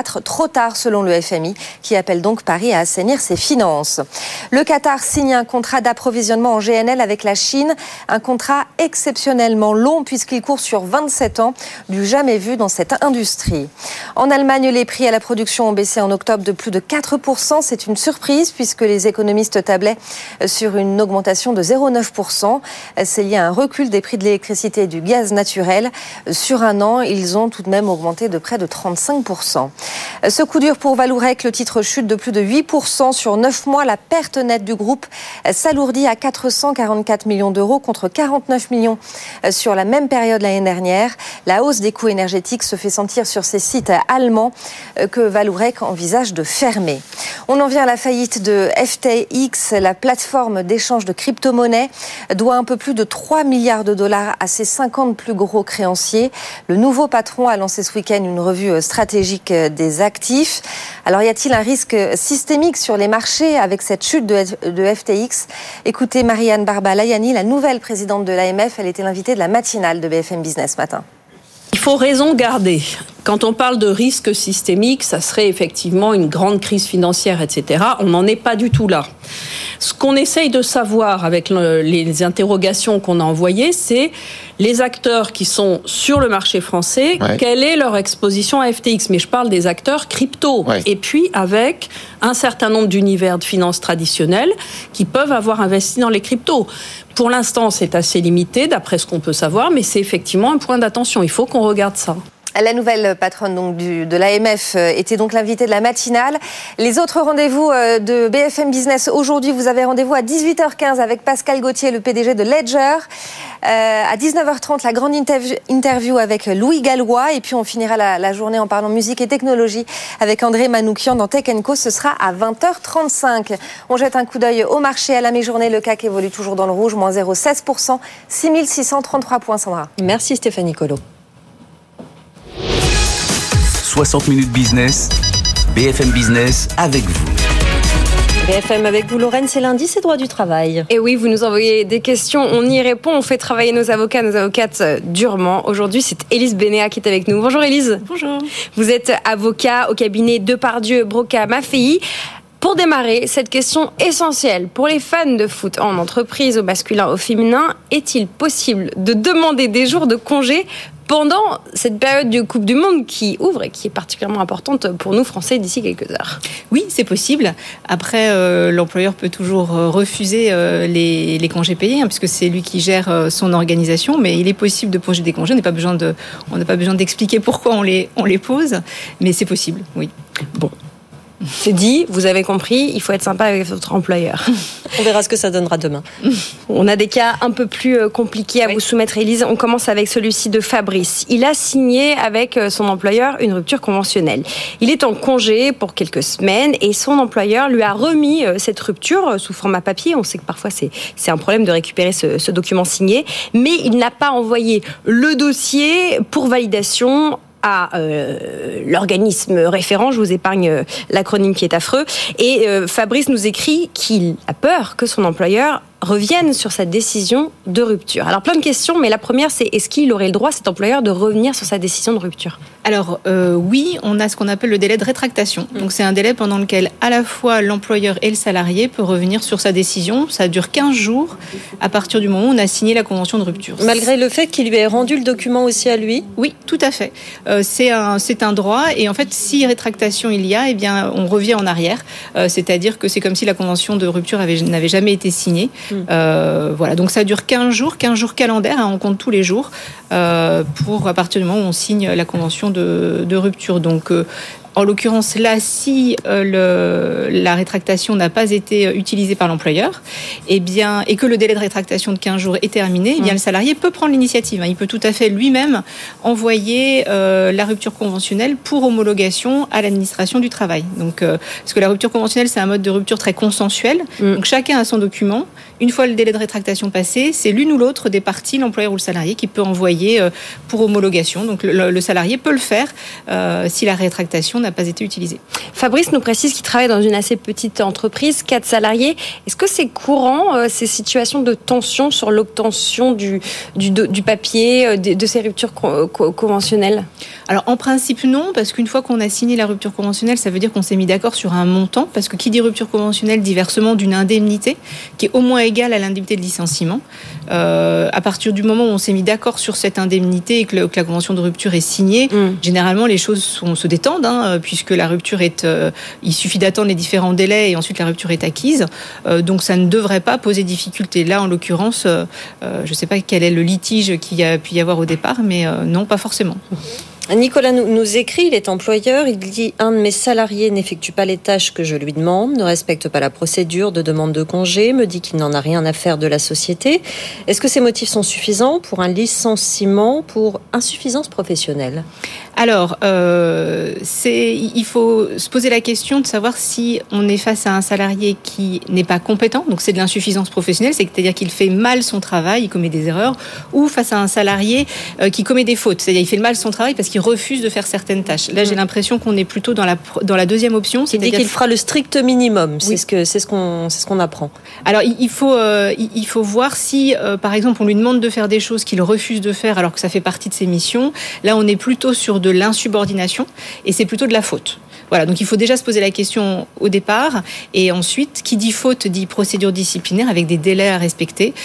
trop tard selon le FMI, qui appelle donc Paris à assainir ses finances. Le Qatar signe un contrat d'approvisionnement en GNL avec la Chine, un contrat exceptionnellement long puisqu'il court sur 27 ans, du jamais vu dans cette industrie. En Allemagne, les prix à la production ont baissé en octobre de plus de 4%. C'est une surprise puisque les économistes tablaient sur une augmentation de 0,9%. C'est lié à un recul des prix de l'électricité et du gaz naturel. Sur un an, ils ont tout de même augmenté de près de 35%. Ce coup dur pour Vallourec, le titre chute de plus de 8% sur 9 mois. La perte nette du groupe s'alourdit à 444 millions d'euros contre 49 millions sur la même période l'année dernière. La hausse des coûts énergétiques se fait sentir sur ces sites allemands que Vallourec envisage de fermer. On en vient à la faillite de FTX, la plateforme d'échange de crypto-monnaies doit un peu plus de 3 milliards de dollars à ses 50 plus gros créanciers. Le nouveau patron a lancé ce week-end une revue stratégique des actifs. Alors y a-t-il un risque systémique sur les marchés avec cette chute de FTX? Écoutez Marianne Barba-Layani, la nouvelle présidente de l'AMF, elle était l'invitée de la matinale de BFM Business ce matin. Il faut raison garder. Quand on parle de risque systémique, ça serait effectivement une grande crise financière, etc. On n'en est pas du tout là. Ce qu'on essaye de savoir avec les interrogations qu'on a envoyées, c'est les acteurs qui sont sur le marché français, quelle est leur exposition à FTX. Mais je parle des acteurs crypto. Et puis avec un certain nombre d'univers de finances traditionnels qui peuvent avoir investi dans les cryptos. Pour l'instant, c'est assez limité, d'après ce qu'on peut savoir, mais c'est effectivement un point d'attention. Il faut qu'on regarde ça. La nouvelle patronne donc de l'AMF était donc l'invitée de la matinale. Les autres rendez-vous de BFM Business aujourd'hui, vous avez rendez-vous à 18h15 avec Pascal Gauthier, le PDG de Ledger. À 19h30, la grande interview avec Louis Gallois. Et puis on finira la journée en parlant musique et technologie avec André Manoukian dans Tech & Co. Ce sera à 20h35. On jette un coup d'œil au marché à la mi-journée. Le CAC évolue toujours dans le rouge, moins 0,16%, 6633 points, Sandra. Merci Stéphanie Colo. 60 minutes business, BFM Business avec vous. BFM avec vous, Lorraine, c'est lundi, c'est droit du travail. Et oui, vous nous envoyez des questions, on y répond, on fait travailler nos avocats, nos avocates durement. Aujourd'hui, c'est Élise Bénéat qui est avec nous. Bonjour Élise. Bonjour. Vous êtes avocat au cabinet Depardieu, Broca, Maffei. Pour démarrer, cette question essentielle pour les fans de foot en entreprise, au masculin, au féminin, est-il possible de demander des jours de congé pendant cette période de Coupe du Monde qui ouvre et qui est particulièrement importante pour nous Français d'ici quelques heures? Oui, c'est possible. Après, l'employeur peut toujours refuser les congés payés, puisque c'est lui qui gère son organisation, mais il est possible de poser des congés. On n'a pas besoin d'expliquer pourquoi on les pose, mais c'est possible, oui. Bon. C'est dit, vous avez compris, il faut être sympa avec votre employeur. On verra ce que ça donnera demain. On a des cas un peu plus compliqués à vous soumettre, Élise. On commence avec celui-ci de Fabrice. Il a signé avec son employeur une rupture conventionnelle. Il est en congé pour quelques semaines et son employeur lui a remis cette rupture sous format papier. On sait que parfois c'est un problème de récupérer ce document signé, mais il n'a pas envoyé le dossier pour validation à l'organisme référent. Je vous épargne l'acronyme qui est affreux. Et Fabrice nous écrit qu'il a peur que son employeur revienne sur sa décision de rupture. Alors plein de questions, mais la première c'est est-ce qu'il aurait le droit, cet employeur, de revenir sur sa décision de rupture? Alors oui, on a ce qu'on appelle le délai de rétractation. Donc c'est un délai pendant lequel à la fois l'employeur et le salarié peut revenir sur sa décision. Ça dure 15 jours à partir du moment où on a signé la convention de rupture. Malgré le fait qu'il lui ait rendu le document aussi à lui? Oui, tout à fait. C'est un droit et en fait si rétractation il y a, eh bien on revient en arrière. C'est-à-dire que c'est comme si la convention de rupture n'avait jamais été signée. Voilà, donc ça dure 15 jours calendaires, on compte tous les jours pour à partir du moment où on signe la convention de rupture. Donc en l'occurrence, là, si la rétractation n'a pas été utilisée par l'employeur, et que le délai de rétractation de 15 jours est terminé, le salarié peut prendre l'initiative. Il peut tout à fait lui-même envoyer la rupture conventionnelle pour homologation à l'administration du travail. Donc, parce que la rupture conventionnelle, c'est un mode de rupture très consensuel. Donc, chacun a son document. Une fois le délai de rétractation passé, c'est l'une ou l'autre des parties, l'employeur ou le salarié, qui peut envoyer pour homologation. Donc, le salarié peut le faire si la rétractation n'a pas été utilisée. Fabrice nous précise qu'il travaille dans une assez petite entreprise, 4 salariés. Est-ce que c'est courant, ces situations de tension sur l'obtention du papier, de ces ruptures conventionnelles ? Alors en principe non, parce qu'une fois qu'on a signé la rupture conventionnelle, ça veut dire qu'on s'est mis d'accord sur un montant, parce que qui dit rupture conventionnelle dit versement d'une indemnité qui est au moins égale à l'indemnité de licenciement. À partir du moment où on s'est mis d'accord sur cette indemnité et que la convention de rupture est signée, généralement les choses se détendent, puisque la rupture il suffit d'attendre les différents délais et ensuite la rupture est acquise. Donc ça ne devrait pas poser difficulté. Là, en l'occurrence, je ne sais pas quel est le litige qu'il y a pu y avoir au départ, mais non, pas forcément. Nicolas nous écrit, il est employeur, il dit « Un de mes salariés n'effectue pas les tâches que je lui demande, ne respecte pas la procédure de demande de congé, me dit qu'il n'en a rien à faire de la société. Est-ce que ces motifs sont suffisants pour un licenciement pour insuffisance professionnelle ?» Alors, il faut se poser la question de savoir si on est face à un salarié qui n'est pas compétent, donc c'est de l'insuffisance professionnelle, c'est-à-dire qu'il fait mal son travail, il commet des erreurs, ou face à un salarié qui commet des fautes, c'est-à-dire qu'il fait mal son travail parce qu'il refuse de faire certaines tâches. Là, j'ai l'impression qu'on est plutôt dans la deuxième option. Il dit qu'il fera le strict minimum, oui. C'est ce qu'on apprend. Alors, il faut voir si, par exemple, on lui demande de faire des choses qu'il refuse de faire alors que ça fait partie de ses missions. Là, on est plutôt sur de l'insubordination et c'est plutôt de la faute. Voilà, donc il faut déjà se poser la question au départ et ensuite, qui dit faute dit procédure disciplinaire avec des délais à respecter.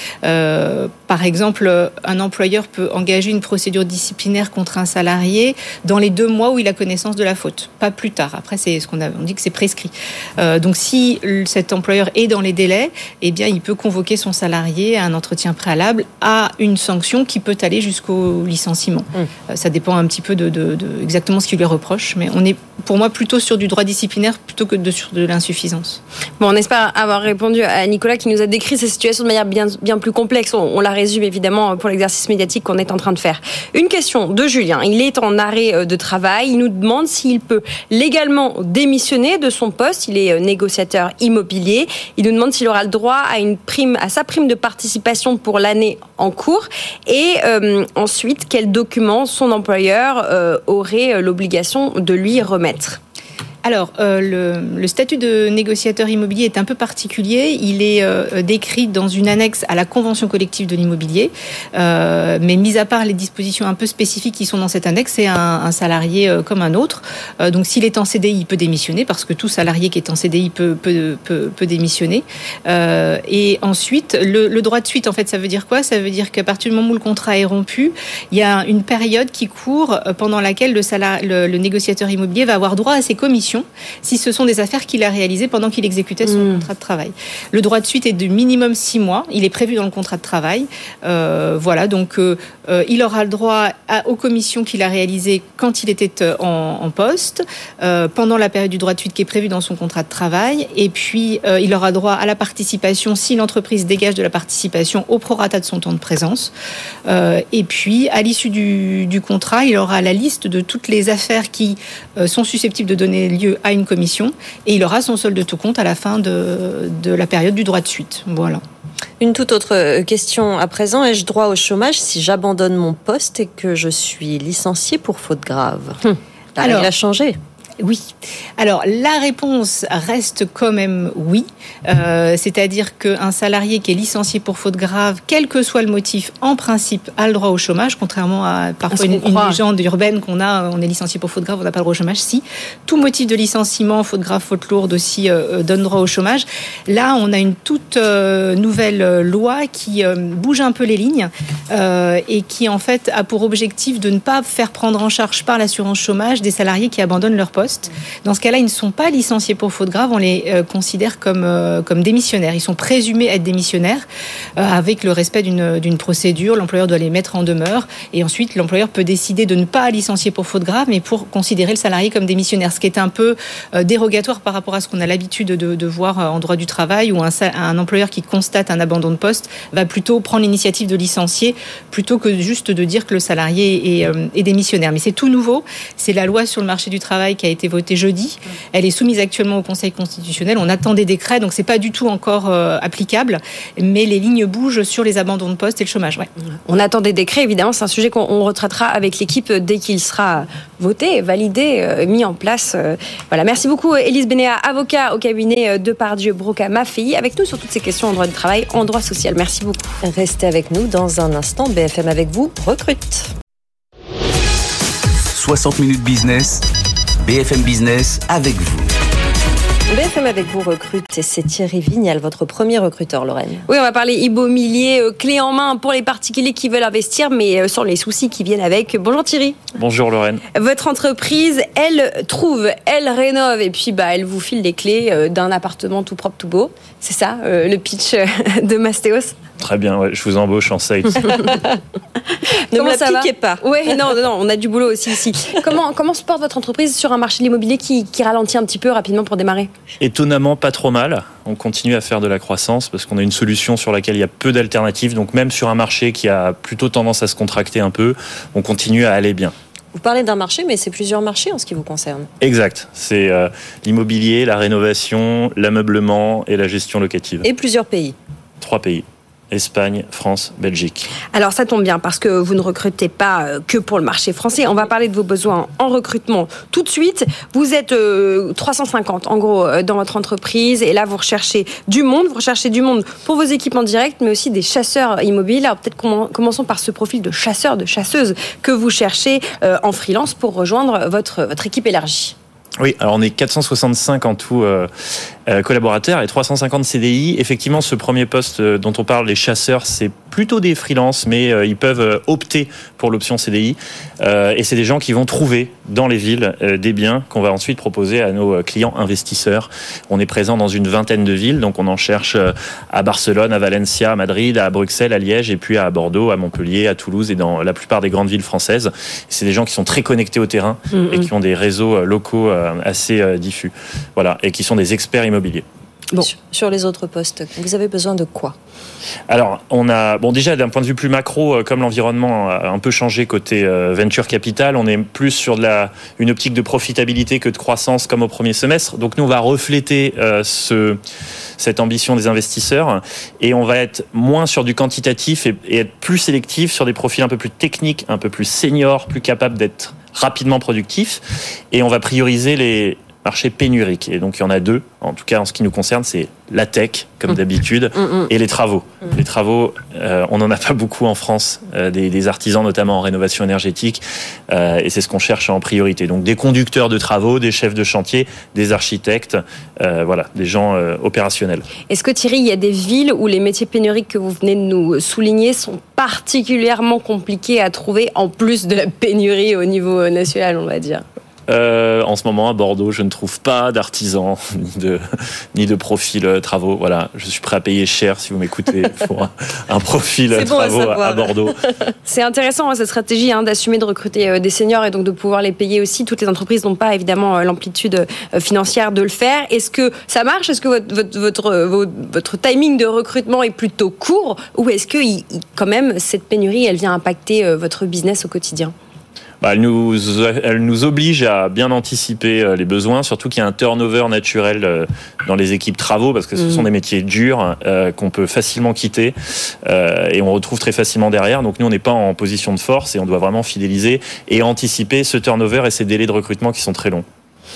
Par exemple, un employeur peut engager une procédure disciplinaire contre un salarié dans les 2 mois où il a connaissance de la faute, pas plus tard. Après, c'est ce on dit que c'est prescrit. Donc si cet employeur est dans les délais, eh bien, il peut convoquer son salarié à un entretien préalable à une sanction qui peut aller jusqu'au licenciement. Ça dépend un petit peu de exactement ce qu'il lui reproche, mais on est pour moi plutôt sur du droit disciplinaire plutôt que sur de l'insuffisance. Bon, on espère avoir répondu à Nicolas qui nous a décrit ces situations de manière bien plus complexe. On la résume évidemment pour l'exercice médiatique qu'on est en train de faire. Une question de Julien. Il est en arrêt de travail. Il nous demande s'il peut légalement démissionner de son poste. Il est négociateur immobilier. Il nous demande s'il aura le droit à sa prime de participation pour l'année en cours. Et ensuite, quels documents son employeur aurait l'obligation de lui remettre. Alors, le statut de négociateur immobilier est un peu particulier. Il est décrit dans une annexe à la convention collective de l'immobilier. Mais mis à part les dispositions un peu spécifiques qui sont dans cette annexe, c'est un salarié comme un autre. Donc, s'il est en CDI, il peut démissionner parce que tout salarié qui est en CDI peut démissionner. Et ensuite, le droit de suite, en fait, ça veut dire quoi ? Ça veut dire qu'à partir du moment où le contrat est rompu, il y a une période qui court pendant laquelle le négociateur immobilier va avoir droit à ses commissions si ce sont des affaires qu'il a réalisées pendant qu'il exécutait son contrat de travail. Le droit de suite est de minimum 6 mois. Il est prévu dans le contrat de travail. Voilà, donc il aura le droit aux commissions qu'il a réalisées quand il était en poste, pendant la période du droit de suite qui est prévue dans son contrat de travail. Et puis, il aura droit à la participation si l'entreprise dégage de la participation au prorata de son temps de présence. Et puis, à l'issue du contrat, il aura la liste de toutes les affaires qui sont susceptibles de donner lieu à une commission et il aura son solde de tout compte à la fin de la période du droit de suite. Voilà. Une toute autre question à présent. Ai-je droit au chômage si j'abandonne mon poste et que je suis licenciée pour faute grave ? La règle a changé. Oui. Alors, la réponse reste quand même oui. C'est-à-dire qu'un salarié qui est licencié pour faute grave, quel que soit le motif, en principe, a le droit au chômage, contrairement à parfois une légende urbaine qu'on a, on est licencié pour faute grave, on n'a pas le droit au chômage. Si. Tout motif de licenciement, faute grave, faute lourde aussi, donne droit au chômage. Là, on a une toute nouvelle loi qui bouge un peu les lignes et qui, en fait, a pour objectif de ne pas faire prendre en charge par l'assurance chômage des salariés qui abandonnent leur poste. Dans ce cas-là, ils ne sont pas licenciés pour faute grave, on les considère comme démissionnaires. Ils sont présumés être démissionnaires avec le respect d'une procédure. L'employeur doit les mettre en demeure et ensuite l'employeur peut décider de ne pas licencier pour faute grave, mais pour considérer le salarié comme démissionnaire, ce qui est un peu dérogatoire par rapport à ce qu'on a l'habitude de voir en droit du travail, où un employeur qui constate un abandon de poste va plutôt prendre l'initiative de licencier plutôt que juste de dire que le salarié est démissionnaire. Mais c'est tout nouveau. C'est la loi sur le marché du travail qui a été été votée jeudi. Elle est soumise actuellement au Conseil constitutionnel. On attend des décrets, donc c'est pas du tout encore applicable. Mais les lignes bougent sur les abandons de poste et le chômage. Ouais. On attend des décrets, évidemment. C'est un sujet qu'on retraitera avec l'équipe dès qu'il sera voté, validé, mis en place. Voilà. Merci beaucoup, Élise Bénéat, avocat au cabinet Depardieu, Broca, Maffei, avec nous sur toutes ces questions en droit du travail, en droit social. Merci beaucoup. Restez avec nous dans un instant. BFM avec vous recrute. 60 minutes business, BFM Business avec vous. BFM avec vous recrute et c'est Thierry Vignal, votre premier recruteur, Lorraine. Oui, on va parler immobilier, clé en main pour les particuliers qui veulent investir, mais sans les soucis qui viennent avec. Bonjour Thierry. Bonjour Lorraine. Votre entreprise, elle trouve, elle rénove et puis elle vous file des clés d'un appartement tout propre, tout beau. C'est ça, le pitch de Mastéos? Très bien, ouais, je vous embauche en sales. Ne me la piquez pas. Oui, non, on a du boulot aussi ici. Comment se porte votre entreprise sur un marché de l'immobilier qui ralentit un petit peu rapidement pour démarrer? Étonnamment, pas trop mal. On continue à faire de la croissance parce qu'on a une solution sur laquelle il y a peu d'alternatives. Donc même sur un marché qui a plutôt tendance à se contracter un peu, on continue à aller bien. Vous parlez d'un marché, mais c'est plusieurs marchés en ce qui vous concerne. Exact. C'est l'immobilier, la rénovation, l'ameublement et la gestion locative. Et plusieurs pays. 3 pays. Espagne, France, Belgique. Alors ça tombe bien parce que vous ne recrutez pas que pour le marché français. On va parler de vos besoins en recrutement tout de suite. Vous êtes 350 en gros dans votre entreprise et là vous recherchez du monde. Vous recherchez du monde pour vos équipes en direct mais aussi des chasseurs immobiliers. Alors peut-être commençons par ce profil de chasseur, de chasseuse que vous cherchez en freelance pour rejoindre votre équipe élargie. Oui, alors on est 465 en tout collaborateurs et 350 CDI. Effectivement, ce premier poste dont on parle, les chasseurs, c'est plutôt des freelances, mais ils peuvent opter pour l'option CDI. Et c'est des gens qui vont trouver dans les villes des biens qu'on va ensuite proposer à nos clients investisseurs. On est présent dans une vingtaine de villes, donc on en cherche à Barcelone, à Valencia, à Madrid, à Bruxelles, à Liège, et puis à Bordeaux, à Montpellier, à Toulouse et dans la plupart des grandes villes françaises. C'est des gens qui sont très connectés au terrain et qui ont des réseaux locaux assez diffus. Voilà, et qui sont des experts immobiliers. Bon. Sur les autres postes, vous avez besoin de quoi ? Alors, on a, déjà d'un point de vue plus macro, comme l'environnement a un peu changé côté venture capital, on est plus sur une optique de profitabilité que de croissance comme au premier semestre. Donc nous, on va refléter cette ambition des investisseurs et on va être moins sur du quantitatif et être plus sélectif sur des profils un peu plus techniques, un peu plus seniors, plus capables d'être rapidement productifs. Et on va prioriser les marché pénurique. Et donc, il y en a 2. En tout cas, en ce qui nous concerne, c'est la tech, comme d'habitude, et les travaux. Les travaux, on n'en a pas beaucoup en France, des artisans, notamment en rénovation énergétique, et c'est ce qu'on cherche en priorité. Donc, des conducteurs de travaux, des chefs de chantier, des architectes, des gens opérationnels. Est-ce que, Thierry, il y a des villes où les métiers pénuriques que vous venez de nous souligner sont particulièrement compliqués à trouver, en plus de la pénurie au niveau national, on va dire ? En ce moment, à Bordeaux, je ne trouve pas d'artisans ni de profil travaux. Voilà, je suis prêt à payer cher si vous m'écoutez pour un profil travaux à Bordeaux. C'est intéressant cette stratégie d'assumer de recruter des seniors et donc de pouvoir les payer aussi. Toutes les entreprises n'ont pas évidemment l'amplitude financière de le faire. Est-ce que ça marche ? Est-ce que votre timing de recrutement est plutôt court ou est-ce que quand même cette pénurie elle vient impacter votre business au quotidien ? Elle nous oblige à bien anticiper les besoins, surtout qu'il y a un turnover naturel dans les équipes travaux, parce que ce sont des métiers durs qu'on peut facilement quitter et on retrouve très facilement derrière. Donc nous, on n'est pas en position de force et on doit vraiment fidéliser et anticiper ce turnover et ces délais de recrutement qui sont très longs.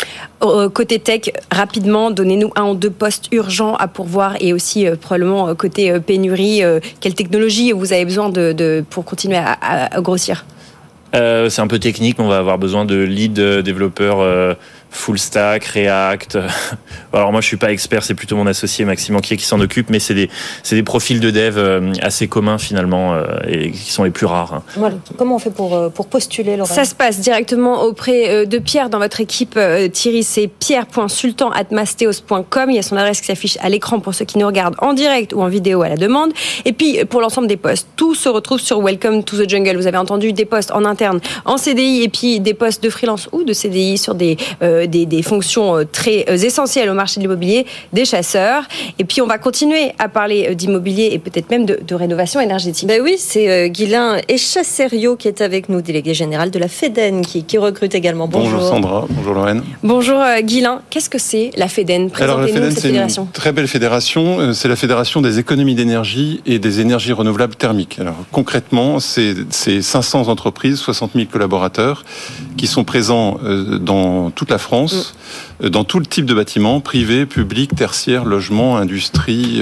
Côté tech, rapidement, donnez-nous 1 ou 2 postes urgents à pourvoir et aussi probablement côté pénurie. Quelle technologie vous avez besoin pour continuer à grossir ? C'est un peu technique, mais on va avoir besoin de lead développeurs full stack, React. Alors moi, je suis pas expert, c'est plutôt mon associé Maxime Anquier qui s'en occupe, mais c'est des profils de dev assez communs finalement et qui sont les plus rares. Voilà. Comment on fait pour postuler, Laurent ? Ça se passe directement auprès de Pierre dans votre équipe. Thierry, c'est pierre.sultan@mastéos.com. Il y a son adresse qui s'affiche à l'écran pour ceux qui nous regardent en direct ou en vidéo à la demande. Et puis, pour l'ensemble des postes, tout se retrouve sur Welcome to the Jungle. Vous avez entendu des postes en interne, en CDI, et puis des postes de freelance ou de CDI sur des des fonctions très essentielles au marché de l'immobilier, des chasseurs. Et puis on va continuer à parler d'immobilier et peut-être même de rénovation énergétique. Ben oui, c'est Guylain Echasserio qui est avec nous, délégué général de la FEDEN, qui recrute également. Bonjour Sandra, bonjour Lorraine. Bonjour Guylain, qu'est-ce que c'est la FEDEN? Présentez-nous cette fédération. C'est une très belle fédération, c'est la fédération des économies d'énergie et des énergies renouvelables thermiques. Alors concrètement, c'est 500 entreprises, 60 000 collaborateurs qui sont présents dans toute la France, dans tout le type de bâtiments, privés, publics, tertiaires, logements, industrie,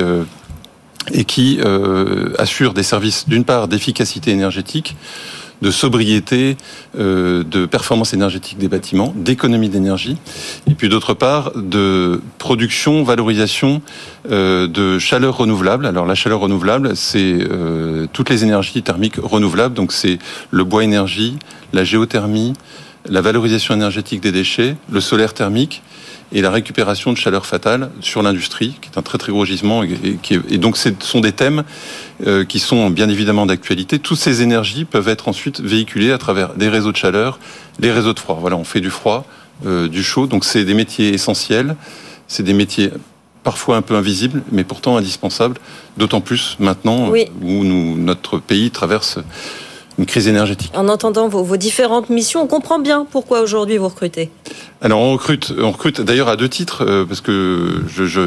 et qui assurent des services d'une part d'efficacité énergétique, de sobriété, de performance énergétique des bâtiments, d'économie d'énergie, et puis d'autre part de production, valorisation de chaleur renouvelable. Alors la chaleur renouvelable, c'est toutes les énergies thermiques renouvelables, donc c'est le bois énergie, la géothermie, la valorisation énergétique des déchets, le solaire thermique et la récupération de chaleur fatale sur l'industrie, qui est un très très gros gisement. Et donc ce sont des thèmes qui sont bien évidemment d'actualité. Toutes ces énergies peuvent être ensuite véhiculées à travers des réseaux de chaleur, des réseaux de froid. Voilà, on fait du froid, du chaud, donc c'est des métiers essentiels, c'est des métiers parfois un peu invisibles, mais pourtant indispensables, d'autant plus maintenant où notre pays traverse une crise énergétique. En entendant vos différentes missions, on comprend bien pourquoi aujourd'hui vous recrutez. Alors on recrute d'ailleurs à deux titres, parce que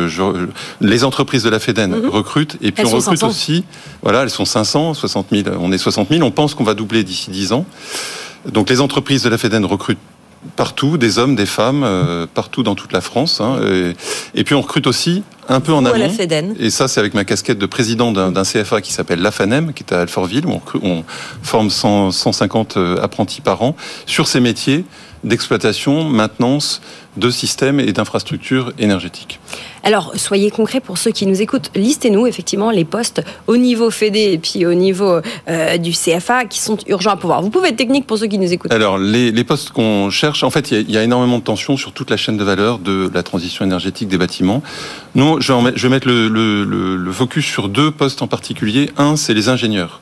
les entreprises de la FEDEN recrutent, et puis on recrute 500. Aussi, voilà, elles sont 500, 60 000, on est 60 000, on pense qu'on va doubler d'ici 10 ans. Donc les entreprises de la FEDEN recrutent partout, des hommes, des femmes, partout dans toute la France. Et puis on recrute aussi un peu en amont. Et ça, c'est avec ma casquette de président d'un CFA qui s'appelle l'AFANEM, qui est à Alfortville, où on forme 150 apprentis par an sur ces métiers d'exploitation, maintenance de systèmes et d'infrastructures énergétiques. Alors, soyez concrets pour ceux qui nous écoutent. Listez-nous effectivement les postes au niveau FEDE et puis au niveau du CFA qui sont urgents à pouvoir. Vous pouvez être technique pour ceux qui nous écoutent. Alors, les postes qu'on cherche, en fait, il y a énormément de tensions sur toute la chaîne de valeur de la transition énergétique des bâtiments. Nous, je vais mettre le focus sur deux postes en particulier. Un, c'est les ingénieurs.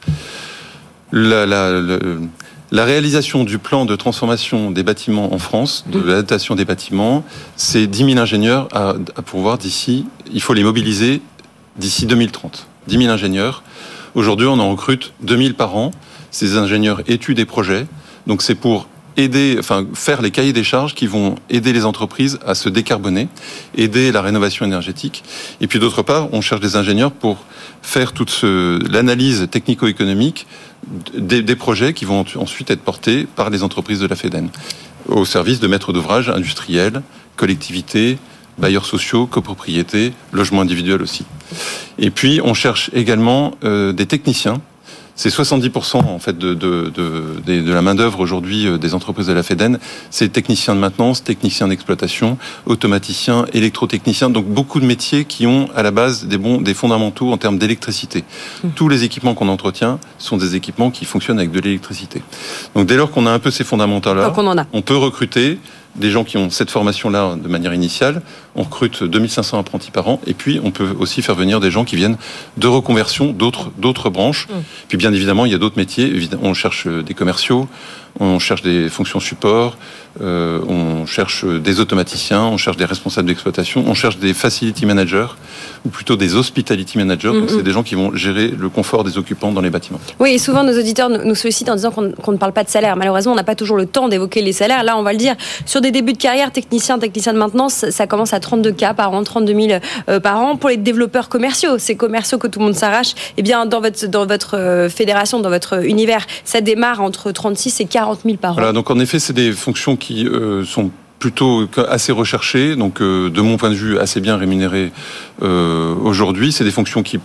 La réalisation du plan de transformation des bâtiments en France, de l'adaptation des bâtiments, c'est 10 000 ingénieurs à pourvoir d'ici. Il faut les mobiliser d'ici 2030. 10 000 ingénieurs. Aujourd'hui, on en recrute 2 000 par an. Ces ingénieurs études et projets. Donc c'est pour faire les cahiers des charges qui vont aider les entreprises à se décarboner, aider la rénovation énergétique. Et puis d'autre part, on cherche des ingénieurs pour faire toute l'analyse technico-économique des projets qui vont ensuite être portés par les entreprises de la FEDEN, au service de maîtres d'ouvrage industriels, collectivités, bailleurs sociaux, copropriétés, logements individuels aussi. Et puis on cherche également des techniciens. C'est 70% en fait de la main-d'œuvre aujourd'hui des entreprises de la FEDEN. C'est techniciens de maintenance, techniciens d'exploitation, automaticiens, électrotechniciens. Donc beaucoup de métiers qui ont à la base des fondamentaux en termes d'électricité. Tous les équipements qu'on entretient sont des équipements qui fonctionnent avec de l'électricité. Donc dès lors qu'on a un peu ces fondamentaux-là, on peut recruter des gens qui ont cette formation-là de manière initiale. On recrute 2500 apprentis par an. Et puis, on peut aussi faire venir des gens qui viennent de reconversion d'autres branches. Puis, bien évidemment, il y a d'autres métiers. On cherche des commerciaux, on cherche des fonctions support, on cherche des automaticiens, on cherche des responsables d'exploitation, on cherche des facility managers, ou plutôt des hospitality managers. Donc, c'est des gens qui vont gérer le confort des occupants dans les bâtiments. Oui, et souvent, nos auditeurs nous sollicitent en disant qu'on ne parle pas de salaire. Malheureusement, on n'a pas toujours le temps d'évoquer les salaires. Là, on va le dire. Sur des débuts de carrière, technicien de maintenance, ça commence à 32K par an, 32 000 par an. Pour les développeurs commerciaux, ces commerciaux que tout le monde s'arrache, eh bien, dans votre fédération, dans votre univers, ça démarre entre 36 et 40 000 par an. Voilà, donc en effet, c'est des fonctions qui sont plutôt assez recherchées, donc de mon point de vue assez bien rémunérées aujourd'hui. C'est des fonctions qui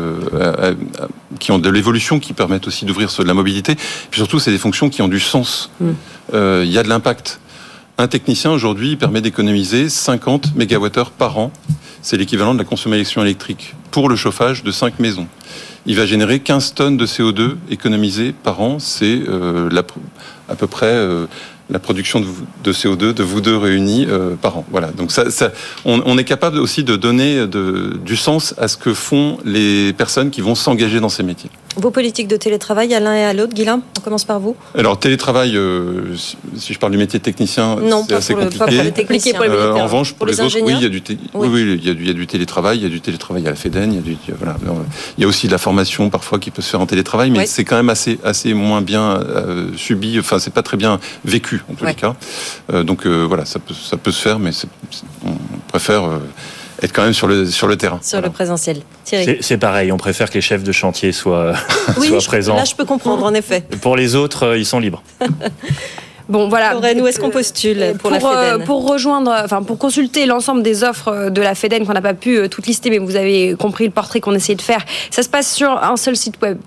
qui ont de l'évolution, qui permettent aussi d'ouvrir sur de la mobilité. Puis surtout, c'est des fonctions qui ont du sens. Il y a de l'impact. Un technicien aujourd'hui permet d'économiser 50 mégawattheures par an. C'est l'équivalent de la consommation électrique pour le chauffage de 5 maisons. Il va générer 15 tonnes de CO2 économisées par an. C'est à peu près la production de CO2 de vous deux réunis par an. Voilà. Donc on est capable aussi de donner du sens à ce que font les personnes qui vont s'engager dans ces métiers. Vos politiques de télétravail à l'un et à l'autre, Guilain, on commence par vous. Alors télétravail, si je parle du métier de technicien, c'est assez compliqué. Pas pour les techniciens. En revanche, pour les autres, oui, il y a du télétravail, il y a du télétravail à la FEDEN, il y a aussi de la formation parfois qui peut se faire en télétravail, mais c'est quand même assez moins bien subi. Enfin, c'est pas très bien vécu en tous les cas. Donc voilà, ça peut se faire, mais on préfère être quand même sur le terrain. Sur le présentiel. Thierry. C'est pareil, on préfère que les chefs de chantier soient présents. Là, je peux comprendre, en effet. Pour les autres, ils sont libres. Bon, voilà. Lorraine, où est-ce qu'on postule pour la FEDEN ? Pour consulter l'ensemble des offres de la FEDEN qu'on n'a pas pu toutes lister, mais vous avez compris le portrait qu'on essayait de faire. Ça se passe sur un seul site web,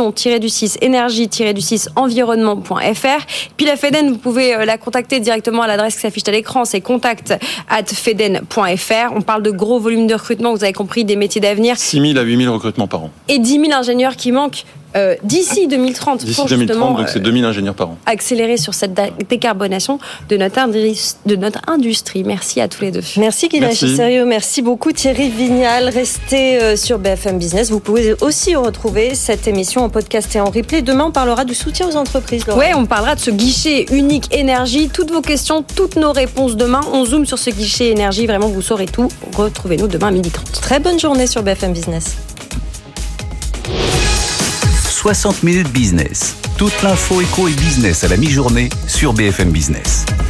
formation-énergie-environnement.fr. Puis la FEDEN, vous pouvez la contacter directement à l'adresse qui s'affiche à l'écran, c'est contact@feden.fr. On parle de gros volumes de recrutement, vous avez compris, des métiers d'avenir. 6 000 à 8 000 recrutements par an. Et 10 000 ingénieurs qui manquent d'ici 2030. D'ici 2030, donc c'est 2 000 ingénieurs par an. Accélérer sur cette décarbonation de notre industrie. Merci à tous les deux. Merci Guilain Sérieux, merci beaucoup Thierry Vignal. Restez sur BFM Business. Vous pouvez aussi retrouver cette émission en podcast et en replay. Demain, on parlera du soutien aux entreprises. Oui, on parlera de ce guichet unique énergie. Toutes vos questions, toutes nos réponses demain. On zoome sur ce guichet énergie. Vraiment, vous saurez tout. Retrouvez-nous demain à 12h30. Très bonne journée sur BFM Business. 60 minutes business. Toute l'info éco et business à la mi-journée sur BFM Business.